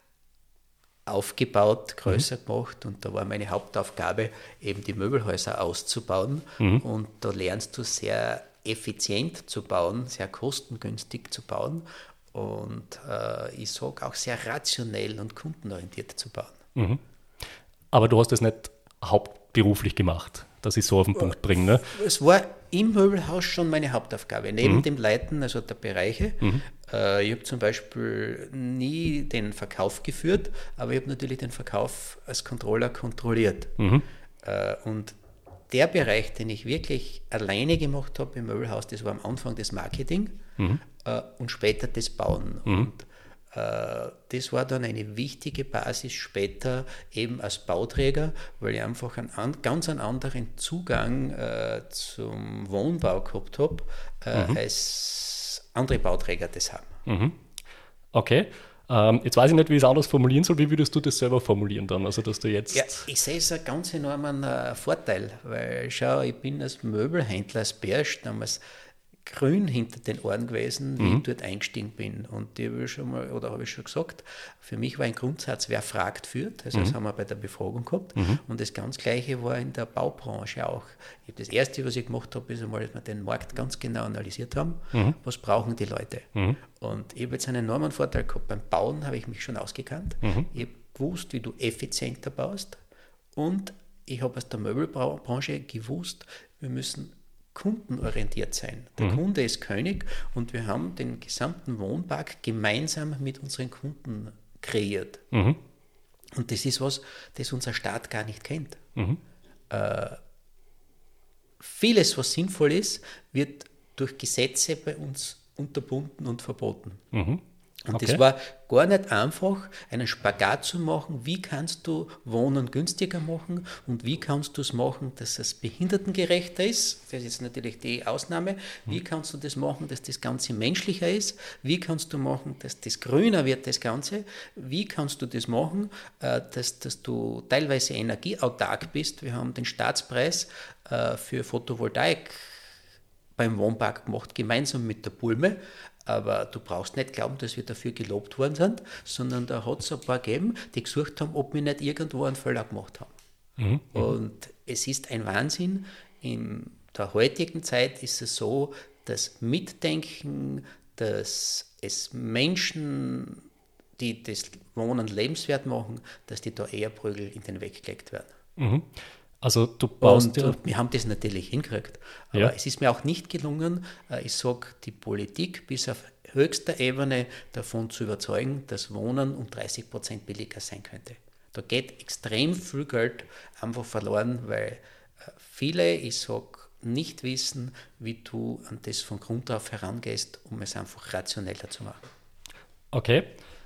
aufgebaut, größer mhm. gemacht, und da war meine Hauptaufgabe, eben die Möbelhäuser auszubauen. Mhm. Und da lernst du sehr effizient zu bauen, sehr kostengünstig zu bauen, und äh, ich sage auch sehr rationell und kundenorientiert zu bauen. Mhm. Aber du hast das nicht hauptberuflich gemacht, dass ich so auf den Punkt bringe. Ne? Es war im Möbelhaus schon meine Hauptaufgabe, neben Mhm. dem Leiten, also der Bereiche. Mhm. Äh, ich habe zum Beispiel nie den Verkauf geführt, aber ich habe natürlich den Verkauf als Controller kontrolliert. Mhm. Äh, und der Bereich, den ich wirklich alleine gemacht habe im Möbelhaus, das war am Anfang das Marketing Mhm. äh, und später das Bauen. Mhm. Und äh, das war dann eine wichtige Basis später eben als Bauträger, weil ich einfach einen an, ganz einen anderen Zugang äh, zum Wohnbau gehabt habe, äh, Mhm. als andere Bauträger das haben. Mhm. Okay. Ähm, jetzt weiß ich nicht, wie ich es anders formulieren soll. Wie würdest du das selber formulieren dann? Also, dass du jetzt. Ja, ich sehe es einen ganz enormen äh, Vorteil, weil schau, ich bin als Möbelhändler, als Bersch damals grün hinter den Ohren gewesen, wie Mhm. ich dort eingestiegen bin. Und die habe ich schon mal, oder habe ich schon gesagt, für mich war ein Grundsatz, wer fragt, führt. Also das Mhm. haben wir bei der Befragung gehabt. Mhm. Und das ganz Gleiche war in der Baubranche auch. Ich habe das Erste, was ich gemacht habe, ist einmal, dass wir den Markt ganz genau analysiert haben. Mhm. Was brauchen die Leute? Mhm. Und ich habe jetzt einen enormen Vorteil gehabt. Beim Bauen habe ich mich schon ausgekannt. Mhm. Ich habe gewusst, wie du effizienter baust. Und ich habe aus der Möbelbranche gewusst, wir müssen kundenorientiert sein. Der Mhm. Kunde ist König und wir haben den gesamten Wohnpark gemeinsam mit unseren Kunden kreiert. Mhm. Und das ist was, das unser Staat gar nicht kennt. Mhm. Äh, vieles, was sinnvoll ist, wird durch Gesetze bei uns unterbunden und verboten. Mhm. Und Okay. das war gar nicht einfach, einen Spagat zu machen, wie kannst du Wohnen günstiger machen und wie kannst du es machen, dass es behindertengerechter ist, das ist jetzt natürlich die Ausnahme, wie kannst du das machen, dass das Ganze menschlicher ist, wie kannst du machen, dass das grüner wird, das Ganze, wie kannst du das machen, äh, dass, dass du teilweise energieautark bist. Wir haben den Staatspreis äh, für Photovoltaik beim Wohnpark gemacht, gemeinsam mit der Bulme. Aber du brauchst nicht glauben, dass wir dafür gelobt worden sind, sondern da hat es ein paar gegeben, die gesucht haben, ob wir nicht irgendwo einen Fehler gemacht haben. Mhm. Und es ist ein Wahnsinn. In der heutigen Zeit ist es so, dass Mitdenken, dass es Menschen, die das Wohnen lebenswert machen, dass die da eher Prügel in den Weg gelegt werden. Mhm. Also du baust Und, ja. und wir haben das natürlich hingekriegt. Aber Ja. es ist mir auch nicht gelungen, äh, ich sage, die Politik bis auf höchster Ebene davon zu überzeugen, dass Wohnen um dreißig Prozent billiger sein könnte. Da geht extrem viel Geld einfach verloren, weil äh, viele, ich sage, nicht wissen, wie du an das von Grund auf herangehst, um es einfach rationeller zu machen. Okay.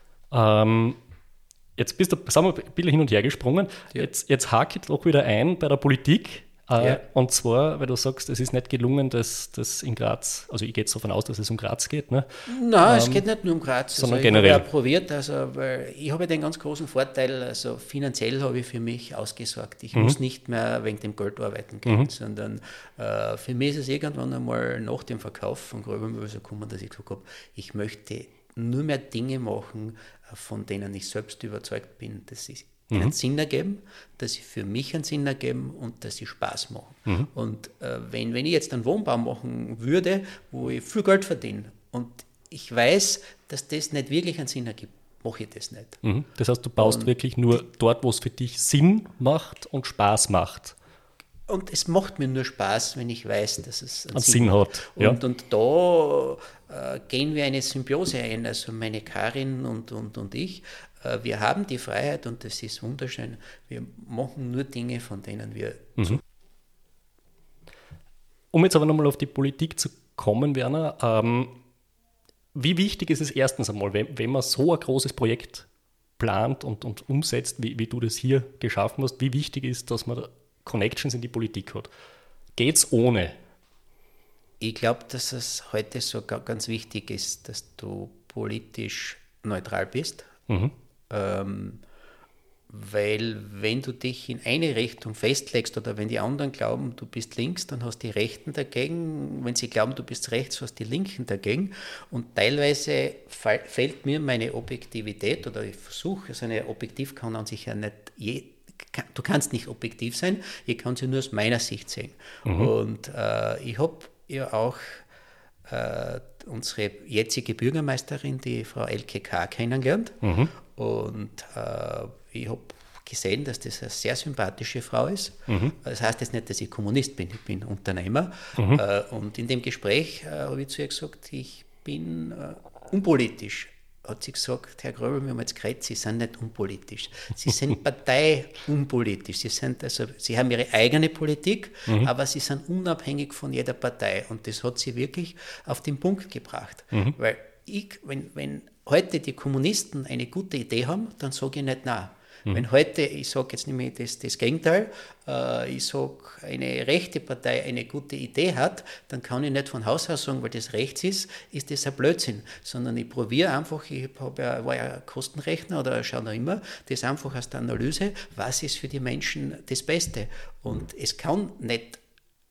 Ähm, jetzt bist du, sagen wir, ein bisschen hin und her gesprungen. Ja. Jetzt, jetzt hake ich doch wieder ein bei der Politik. Äh, Ja. Und zwar, weil du sagst, es ist nicht gelungen, dass das in Graz, also ich gehe jetzt davon aus, dass es um Graz geht, ne? Nein, es geht nicht nur um Graz, sondern also generell. Ich habe ja probiert, also, weil ich habe ja den ganz großen Vorteil, also finanziell habe ich für mich ausgesorgt. Ich Mhm. muss nicht mehr wegen dem Geld arbeiten gehen, sondern äh, für mich ist es irgendwann einmal nach dem Verkauf von Gröbelmöbel so gekommen, dass ich gesagt habe, ich möchte nur mehr Dinge machen, äh, von denen ich selbst überzeugt bin, dass sie einen Mhm. Sinn ergeben, dass sie für mich einen Sinn ergeben und dass sie Spaß machen. Mhm. Und äh, wenn, wenn ich jetzt einen Wohnbau machen würde, wo ich viel Geld verdiene und ich weiß, dass das nicht wirklich einen Sinn ergibt, mache ich das nicht. Mhm. Das heißt, du baust Und wirklich nur dort, wo es für dich Sinn macht und Spaß macht. Und es macht mir nur Spaß, wenn ich weiß, dass es einen Einen Sinn, Sinn hat. hat, ja. Und, und da äh, gehen wir eine Symbiose ein, also meine Karin und, und, und ich. Äh, wir haben die Freiheit und das ist wunderschön. Wir machen nur Dinge, von denen wir Mhm. Um jetzt aber nochmal auf die Politik zu kommen, Werner, ähm, wie wichtig ist es erstens einmal, wenn, wenn man so ein großes Projekt plant und, und umsetzt, wie, wie du das hier geschaffen hast, wie wichtig ist, dass man da Connections in die Politik hat? Geht's ohne? Ich glaube, dass es heute so ga- ganz wichtig ist, dass du politisch neutral bist. Mhm. Ähm, weil wenn du dich in eine Richtung festlegst oder wenn die anderen glauben, du bist links, dann hast die Rechten dagegen. Wenn sie glauben, du bist rechts, hast die Linken dagegen. Und teilweise fall, fällt mir meine Objektivität oder ich versuche, also eine objektiv kann an sich ja nicht, je, kann, du kannst nicht objektiv sein, ich kann sie nur aus meiner Sicht sehen. Mhm. Und äh, ich habe ja auch äh, unsere jetzige Bürgermeisterin, die Frau Elke K., kennengelernt. Mhm. Und äh, ich habe gesehen, dass das eine sehr sympathische Frau ist. Mhm. Das heißt jetzt nicht, dass ich Kommunist bin, ich bin Unternehmer. Mhm. Und in dem Gespräch habe ich zu ihr gesagt, ich bin unpolitisch. Hat sie gesagt, Herr Gröbel, wir haben jetzt geredet, Sie sind nicht unpolitisch. Sie sind parteiunpolitisch. Sie, sind also, Sie haben Ihre eigene Politik, mhm. aber Sie sind unabhängig von jeder Partei. Und das hat sie wirklich auf den Punkt gebracht. Mhm. Weil ich, wenn, wenn heute die Kommunisten eine gute Idee haben, dann sage ich nicht nein. Mhm. Wenn heute, ich sage jetzt nämlich das, das Gegenteil, äh, ich sage, eine rechte Partei eine gute Idee hat, dann kann ich nicht von Haus aus sagen, weil das rechts ist, ist das ein Blödsinn, sondern ich probiere einfach, ich hab ja, war ja Kostenrechner oder schaue noch immer, das einfach aus der Analyse, was ist für die Menschen das Beste. Und es kann nicht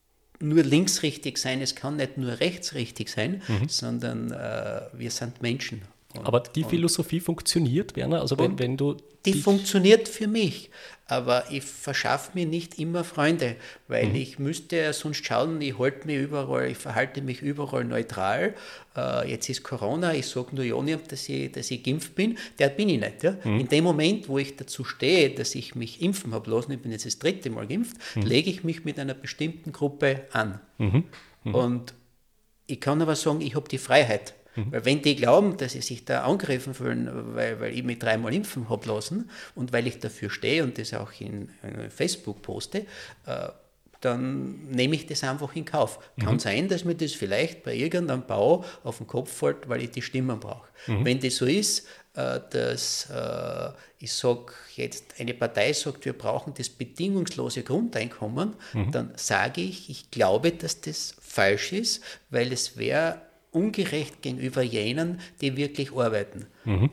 nur linksrichtig sein, es kann nicht nur rechtsrichtig sein, mhm. sondern äh, wir sind Menschen. Und, aber die Philosophie funktioniert, Werner? Also wenn, wenn du die funktioniert für mich, aber ich verschaffe mir nicht immer Freunde, weil mhm. ich müsste sonst schauen, ich halte mich überall, ich verhalte mich überall neutral. Äh, jetzt ist Corona, ich sage nur ja nicht, dass ich, dass ich geimpft bin, der bin ich nicht. Ja? Mhm. In dem Moment, wo ich dazu stehe, dass ich mich impfen habe lassen, ich bin jetzt das dritte Mal geimpft, mhm. lege ich mich mit einer bestimmten Gruppe an. Mhm. Mhm. Und ich kann aber sagen, ich habe die Freiheit. Weil wenn die glauben, dass sie sich da angegriffen fühlen, weil, weil ich mich dreimal impfen habe lassen und weil ich dafür stehe und das auch in, in Facebook poste, äh, dann nehme ich das einfach in Kauf. Mhm. Kann sein, dass mir das vielleicht bei irgendeinem Bau auf den Kopf fällt, weil ich die Stimmen brauche. Mhm. Wenn das so ist, äh, dass äh, ich sage, jetzt eine Partei sagt, wir brauchen das bedingungslose Grundeinkommen, mhm. dann sage ich, ich glaube, dass das falsch ist, weil es wäre ungerecht gegenüber jenen, die wirklich arbeiten. Mhm.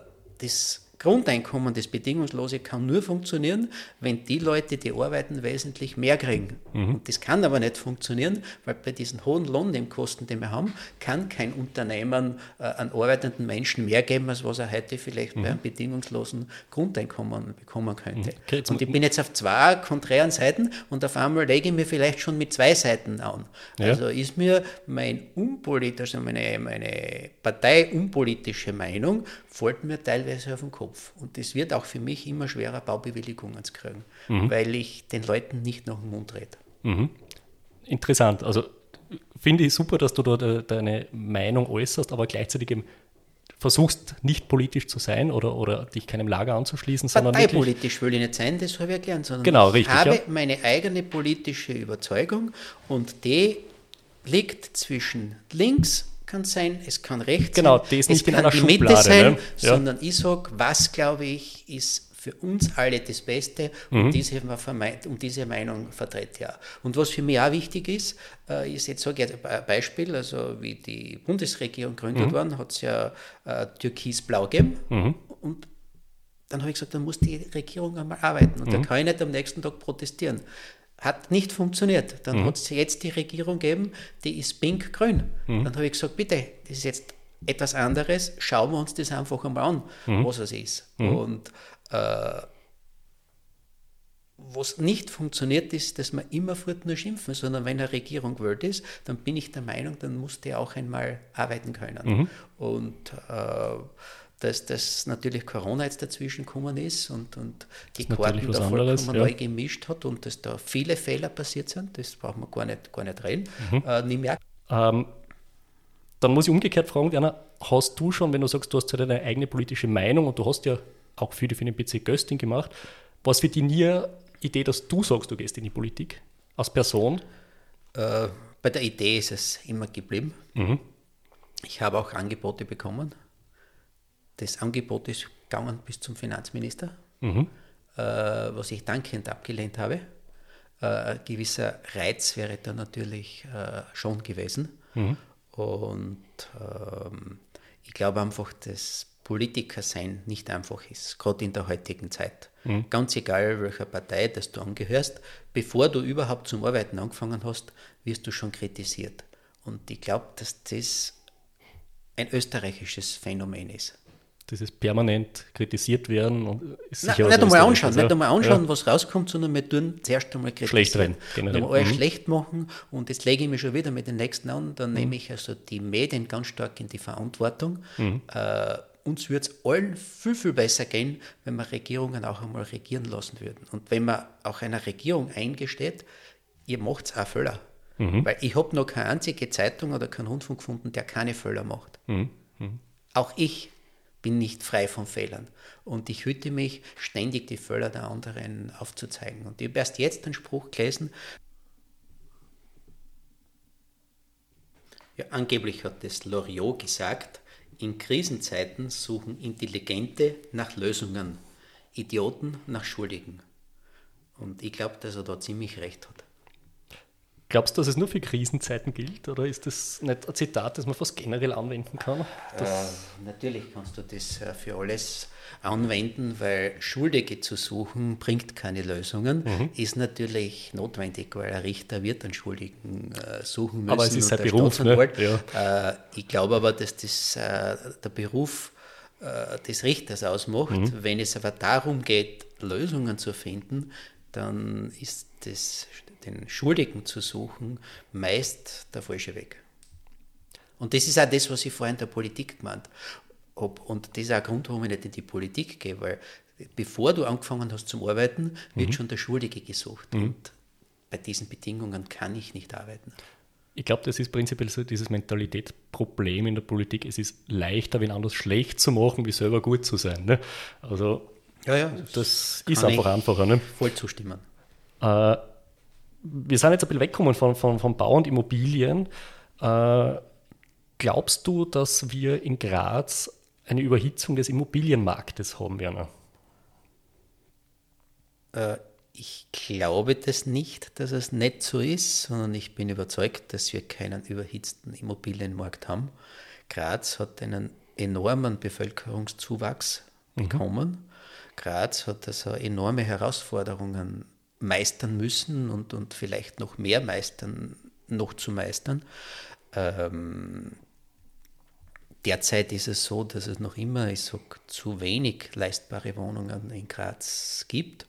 Das Grundeinkommen, das Bedingungslose, kann nur funktionieren, wenn die Leute, die arbeiten, wesentlich mehr kriegen. Mhm. Und das kann aber nicht funktionieren, weil bei diesen hohen Lohnnebenkosten, die wir haben, kann kein Unternehmen äh, an arbeitenden Menschen mehr geben, als was er heute vielleicht mhm. bei einem bedingungslosen Grundeinkommen bekommen könnte. Mhm. Okay, und ich bin jetzt auf zwei konträren Seiten und auf einmal lege ich mir vielleicht schon mit zwei Seiten an. Ja. Also ist mir mein unpolit, also meine, meine parteiunpolitische Meinung, fällt mir teilweise auf den Kopf. Und es wird auch für mich immer schwerer, Baubewilligungen zu kriegen, mhm. weil ich den Leuten nicht nach dem Mund rede. Mhm. Interessant. Also finde ich super, dass du da de, deine Meinung äußerst, aber gleichzeitig eben versuchst, nicht politisch zu sein oder, oder dich keinem Lager anzuschließen. Sondern parteipolitisch will ich nicht sein, das habe ich erklärt, sondern genau, ich richtig, habe ja. meine eigene politische Überzeugung und die liegt zwischen links, kann sein, es kann rechts genau, sein, die ist es nicht kann in einer die Schublade, Mitte sein, ne? ja. sondern ich sage, was glaube ich ist für uns alle das Beste und, mhm. diese, und diese Meinung vertrete ich auch. Und was für mich auch wichtig ist, äh, ist jetzt sage ich ein Beispiel, also wie die Bundesregierung gegründet mhm. worden, hat es ja äh, türkis-blau gegeben mhm. und dann habe ich gesagt, dann muss die Regierung einmal arbeiten und mhm. da kann ich nicht am nächsten Tag protestieren. Hat nicht funktioniert. Dann mhm. hat es jetzt die Regierung gegeben, die ist pink-grün. Mhm. Dann habe ich gesagt, bitte, das ist jetzt etwas anderes, schauen wir uns das einfach einmal an, mhm. was es ist. Mhm. Und äh, was nicht funktioniert, ist, dass man immerfort nur schimpfen, sondern wenn eine Regierung gewählt ist, dann bin ich der Meinung, dann muss die auch einmal arbeiten können. Mhm. Und äh, dass das natürlich Corona jetzt dazwischen gekommen ist und, und die Karten da vollkommen ja. neu gemischt hat und dass da viele Fehler passiert sind, das brauchen wir gar nicht, gar nicht reden. Mhm. Äh, nicht mehr. Ähm, dann muss ich umgekehrt fragen, Werner, hast du schon, wenn du sagst, du hast ja deine eigene politische Meinung und du hast ja auch viel für den P C Gösting gemacht, was für die nie Idee, dass du sagst, du gehst in die Politik als Person? Äh, bei der Idee ist es immer geblieben. Mhm. Ich habe auch Angebote bekommen. Das Angebot ist gegangen bis zum Finanzminister, mhm. äh, was ich dankend abgelehnt habe. Äh, ein gewisser Reiz wäre da natürlich äh, schon gewesen. Mhm. Und ähm, ich glaube einfach, dass Politikersein nicht einfach ist, gerade in der heutigen Zeit. Mhm. Ganz egal, welcher Partei dass du angehörst, bevor du überhaupt zum Arbeiten angefangen hast, wirst du schon kritisiert. Und ich glaube, dass das ein österreichisches Phänomen ist. Das ist permanent kritisiert werden. Und ist Nein, nicht einmal anschauen, also, nicht einmal anschauen, ja. was rauskommt, sondern wir tun zuerst einmal kritisieren. Schlecht reden. Dann alles mhm. schlecht machen und jetzt lege ich mich schon wieder mit den nächsten an, dann mhm. nehme ich also die Medien ganz stark in die Verantwortung. Mhm. Äh, uns würde es allen viel, viel besser gehen, wenn wir Regierungen auch einmal regieren lassen würden. Und wenn man auch einer Regierung eingesteht, ihr macht auch Fehler. Mhm. Weil ich habe noch keine einzige Zeitung oder keinen Rundfunk gefunden, der keine Fehler macht. Mhm. Mhm. Auch ich bin nicht frei von Fehlern. Und ich hüte mich, ständig die Fehler der anderen aufzuzeigen. Und ich habe erst jetzt einen Spruch gelesen, ja, angeblich hat das Loriot gesagt, in Krisenzeiten suchen Intelligente nach Lösungen, Idioten nach Schuldigen. Und ich glaube, dass er da ziemlich recht hat. Glaubst du, dass es nur für Krisenzeiten gilt? Oder ist das nicht ein Zitat, das man fast generell anwenden kann? Äh, natürlich kannst du das äh, für alles anwenden, weil Schuldige zu suchen bringt keine Lösungen. Mhm. Ist natürlich notwendig, weil ein Richter wird einen Schuldigen äh, suchen müssen. Aber es ist sein Beruf, ne? Ja. Äh, ich glaube aber, dass das äh, der Beruf äh, des Richters ausmacht. Mhm. Wenn es aber darum geht, Lösungen zu finden, dann ist das, den Schuldigen zu suchen, meist der falsche Weg. Und das ist auch das, was ich vorhin in der Politik gemeint habe. Und das ist auch ein Grund, warum ich nicht in die Politik gehe, weil bevor du angefangen hast zum Arbeiten, wird mhm. schon der Schuldige gesucht. Mhm. Und bei diesen Bedingungen kann ich nicht arbeiten. Ich glaube, das ist prinzipiell so dieses Mentalitätsproblem in der Politik. Es ist leichter, wenn anders schlecht zu machen, wie selber gut zu sein. Ne? Also ja, ja, das, das ist einfach einfacher. Ne? Voll zustimmen. Äh, wir sind jetzt ein bisschen weggekommen von, von, von Bau und Immobilien. Äh, glaubst du, dass wir in Graz eine Überhitzung des Immobilienmarktes haben werden? Äh, ich glaube das nicht, dass es nicht so ist, sondern ich bin überzeugt, dass wir keinen überhitzten Immobilienmarkt haben. Graz hat einen enormen Bevölkerungszuwachs bekommen. Mhm. Graz hat also enorme Herausforderungen meistern müssen und, und vielleicht noch mehr meistern, noch zu meistern. Ähm, derzeit ist es so, dass es noch immer, ich sag, zu wenig leistbare Wohnungen in Graz gibt.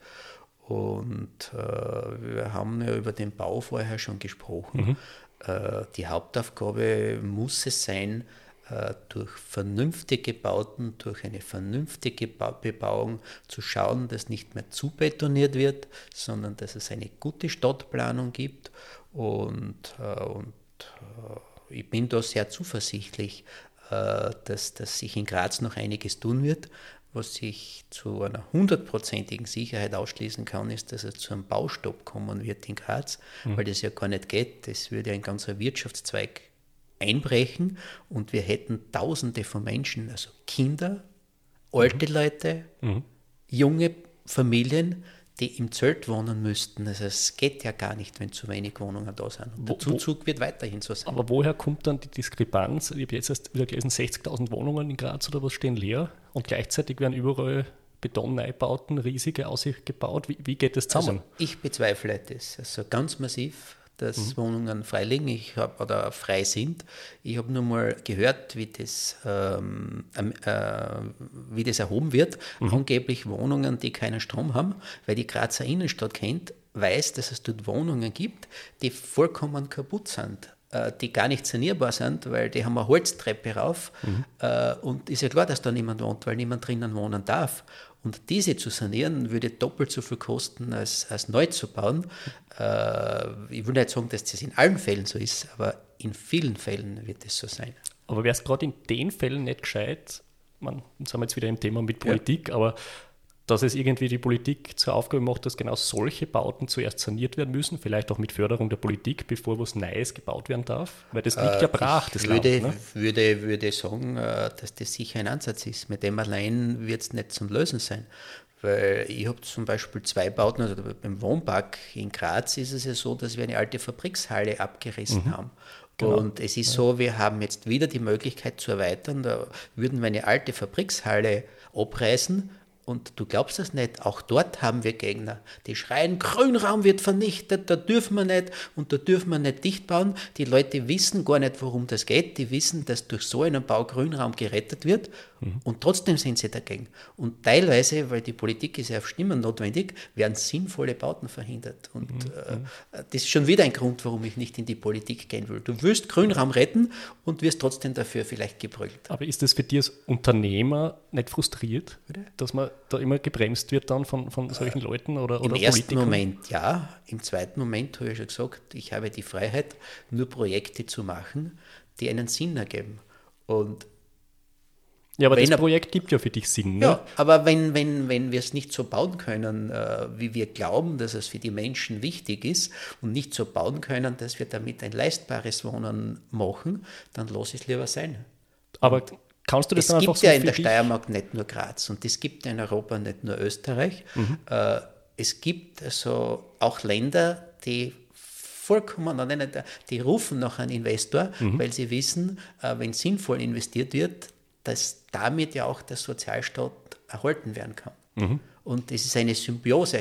Und äh, wir haben ja über den Bau vorher schon gesprochen. Mhm. Äh, die Hauptaufgabe muss es sein, durch vernünftige Bauten, durch eine vernünftige Bebauung zu schauen, dass nicht mehr zu betoniert wird, sondern dass es eine gute Stadtplanung gibt. Und, äh, und äh, ich bin da sehr zuversichtlich, äh, dass, dass sich in Graz noch einiges tun wird. Was ich zu einer hundertprozentigen Sicherheit ausschließen kann, ist, dass es zu einem Baustopp kommen wird in Graz, mhm. weil das ja gar nicht geht. Das würde ein ganzer Wirtschaftszweig einbrechen und wir hätten Tausende von Menschen, also Kinder, alte mhm. Leute, mhm. junge Familien, die im Zelt wohnen müssten. Also es geht ja gar nicht, wenn zu wenig Wohnungen da sind. Und der Zuzug wo, wird weiterhin so sein. Aber woher kommt dann die Diskrepanz? Ich habe jetzt erst wieder gelesen, sechzigtausend Wohnungen in Graz oder was stehen leer und gleichzeitig werden überall Betonneubauten, riesige Aussicht gebaut. Wie, wie geht das zusammen? Also ich bezweifle das. Also ganz massiv, dass mhm. Wohnungen frei liegen ich hab, oder frei sind. Ich habe nur mal gehört, wie das, ähm, äh, wie das erhoben wird. Mhm. Angeblich Wohnungen, die keinen Strom haben, weil die Grazer Innenstadt kennt, weiß, dass es dort Wohnungen gibt, die vollkommen kaputt sind, äh, die gar nicht sanierbar sind, weil die haben eine Holztreppe rauf. Mhm. Äh, und ist ja klar, dass da niemand wohnt, weil niemand drinnen wohnen darf. Und diese zu sanieren, würde doppelt so viel kosten, als, als neu zu bauen. Äh, ich will nicht sagen, dass das in allen Fällen so ist, aber in vielen Fällen wird es so sein. Aber wäre es gerade in den Fällen nicht gescheit, man, jetzt sind wir jetzt wieder im Thema mit Politik, ja. aber dass es irgendwie die Politik zur Aufgabe macht, dass genau solche Bauten zuerst saniert werden müssen, vielleicht auch mit Förderung der Politik, bevor was Neues gebaut werden darf? Weil das liegt äh, ja brach, das würde, Land. Ne? würde, würde sagen, dass das sicher ein Ansatz ist. Mit dem allein wird es nicht zum Lösen sein. Weil ich habe zum Beispiel zwei Bauten, also beim Wohnpark in Graz ist es ja so, dass wir eine alte Fabrikshalle abgerissen mhm. haben. Genau. Und es ist ja. so, wir haben jetzt wieder die Möglichkeit zu erweitern. Da würden wir eine alte Fabrikshalle abreißen, Und du glaubst es nicht, auch dort haben wir Gegner, die schreien, Grünraum wird vernichtet, da dürfen wir nicht und da dürfen wir nicht dicht bauen. Die Leute wissen gar nicht, worum das geht. Die wissen, dass durch so einen Bau Grünraum gerettet wird mhm. und trotzdem sind sie dagegen. Und teilweise, weil die Politik ist ja auf Stimmen notwendig, werden sinnvolle Bauten verhindert. Und mhm. äh, das ist schon wieder ein Grund, warum ich nicht in die Politik gehen will. Du willst Grünraum retten und wirst trotzdem dafür vielleicht geprügelt. Aber ist das für dich als Unternehmer nicht frustriert, oder? Dass man da immer gebremst wird dann von, von solchen Leuten oder, oder Im ersten Moment ja, im zweiten Moment habe ich schon gesagt, ich habe die Freiheit, nur Projekte zu machen, die einen Sinn ergeben. Und ja, aber das er, Projekt gibt ja für dich Sinn. Ne? Ja, aber wenn, wenn, wenn wir es nicht so bauen können, äh, wie wir glauben, dass es für die Menschen wichtig ist und nicht so bauen können, dass wir damit ein leistbares Wohnen machen, dann lass es lieber sein. Aber und kannst du das es dann einfach gibt so ja in der dich? Steiermark nicht nur Graz und es gibt ja in Europa nicht nur Österreich. Mhm. Äh, es gibt also auch Länder, die vollkommen, die rufen nach einem Investor, mhm. weil sie wissen, äh, wenn sinnvoll investiert wird, dass damit ja auch der Sozialstaat erhalten werden kann. Mhm. Und es ist eine Symbiose.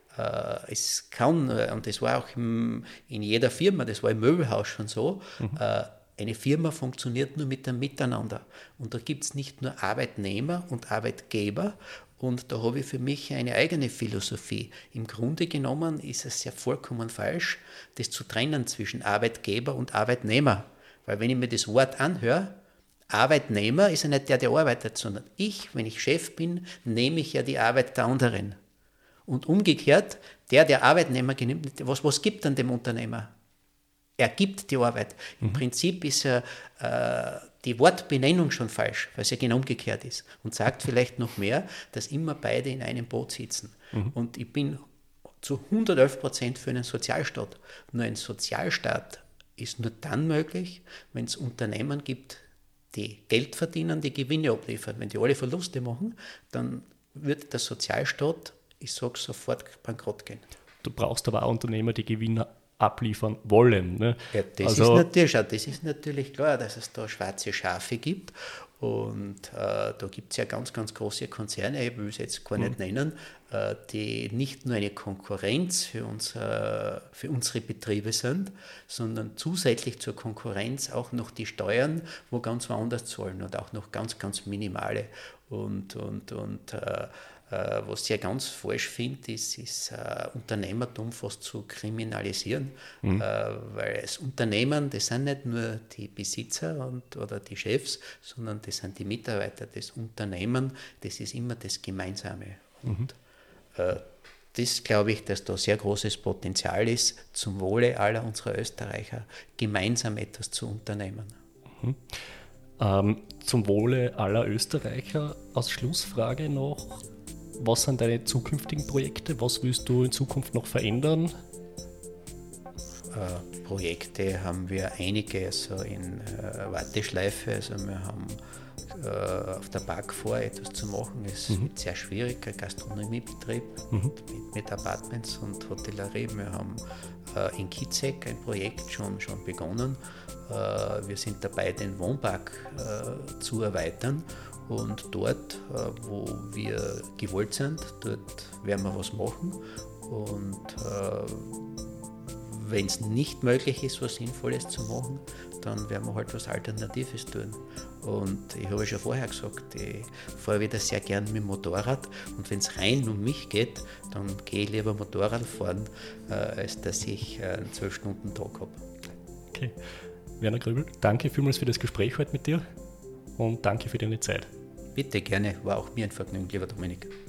Äh, es kann, und das war auch im, in jeder Firma, das war im Möbelhaus schon so, mhm. äh, eine Firma funktioniert nur mit dem Miteinander. Und da gibt es nicht nur Arbeitnehmer und Arbeitgeber. Und da habe ich für mich eine eigene Philosophie. Im Grunde genommen ist es ja vollkommen falsch, das zu trennen zwischen Arbeitgeber und Arbeitnehmer. Weil wenn ich mir das Wort anhöre, Arbeitnehmer ist ja nicht der, der arbeitet, sondern ich, wenn ich Chef bin, nehme ich ja die Arbeit der anderen. Und umgekehrt, der, der Arbeitnehmer genimmt, was, was gibt dann dem Unternehmer? Er gibt die Arbeit. Mhm. Im Prinzip ist ja äh, die Wortbenennung schon falsch, weil es ja genau umgekehrt ist. Und sagt vielleicht noch mehr, dass immer beide in einem Boot sitzen. Mhm. Und ich bin zu hundertelf Prozent für einen Sozialstaat. Nur ein Sozialstaat ist nur dann möglich, wenn es Unternehmen gibt, die Geld verdienen, die Gewinne abliefern. Wenn die alle Verluste machen, dann wird der Sozialstaat, ich sage sofort, bankrott gehen. Du brauchst aber auch Unternehmer, die Gewinne abliefern wollen. Ne? Ja, das, also, ist natürlich, das ist natürlich klar, dass es da schwarze Schafe gibt. Und äh, da gibt es ja ganz, ganz große Konzerne, ich will es jetzt gar nicht mhm. nennen, äh, die nicht nur eine Konkurrenz für, unser, für unsere Betriebe sind, sondern zusätzlich zur Konkurrenz auch noch die Steuern, wo ganz woanders zahlen und auch noch ganz, ganz minimale. Und, und, und äh, äh, was ich ja ganz falsch finde, ist, ist äh, Unternehmertum fast zu kriminalisieren, mhm. äh, weil das Unternehmen, das sind nicht nur die Besitzer und, oder die Chefs, sondern das sind die Mitarbeiter. Das Unternehmen, das ist immer das Gemeinsame. Und mhm. äh, das glaube ich, dass da sehr großes Potenzial ist, zum Wohle aller unserer Österreicher gemeinsam etwas zu unternehmen. Mhm. Ähm, zum Wohle aller Österreicher als Schlussfrage noch. Was sind deine zukünftigen Projekte? Was willst du in Zukunft noch verändern? Äh, Projekte haben wir einige also in äh, Warteschleife. Also wir haben äh, auf der Park vor, etwas zu machen. Es mhm. wird sehr schwierig, ein Gastronomiebetrieb mhm. mit, mit Apartments und Hotellerie. Wir haben äh, in Kitzek ein Projekt schon, schon begonnen. Äh, wir sind dabei, den Wohnpark äh, zu erweitern. Und dort, wo wir gewollt sind, dort werden wir was machen. Und äh, wenn es nicht möglich ist, was Sinnvolles zu machen, dann werden wir halt was Alternatives tun. Und ich habe schon vorher gesagt, ich fahre wieder sehr gern mit dem Motorrad. Und wenn es rein um mich geht, dann gehe ich lieber Motorrad fahren, äh, als dass ich einen zwölf-Stunden-Tag habe. Okay. Werner Gröbel, danke vielmals für das Gespräch heute mit dir und danke für deine Zeit. Bitte, gerne. War auch mir ein Vergnügen, lieber Dominik.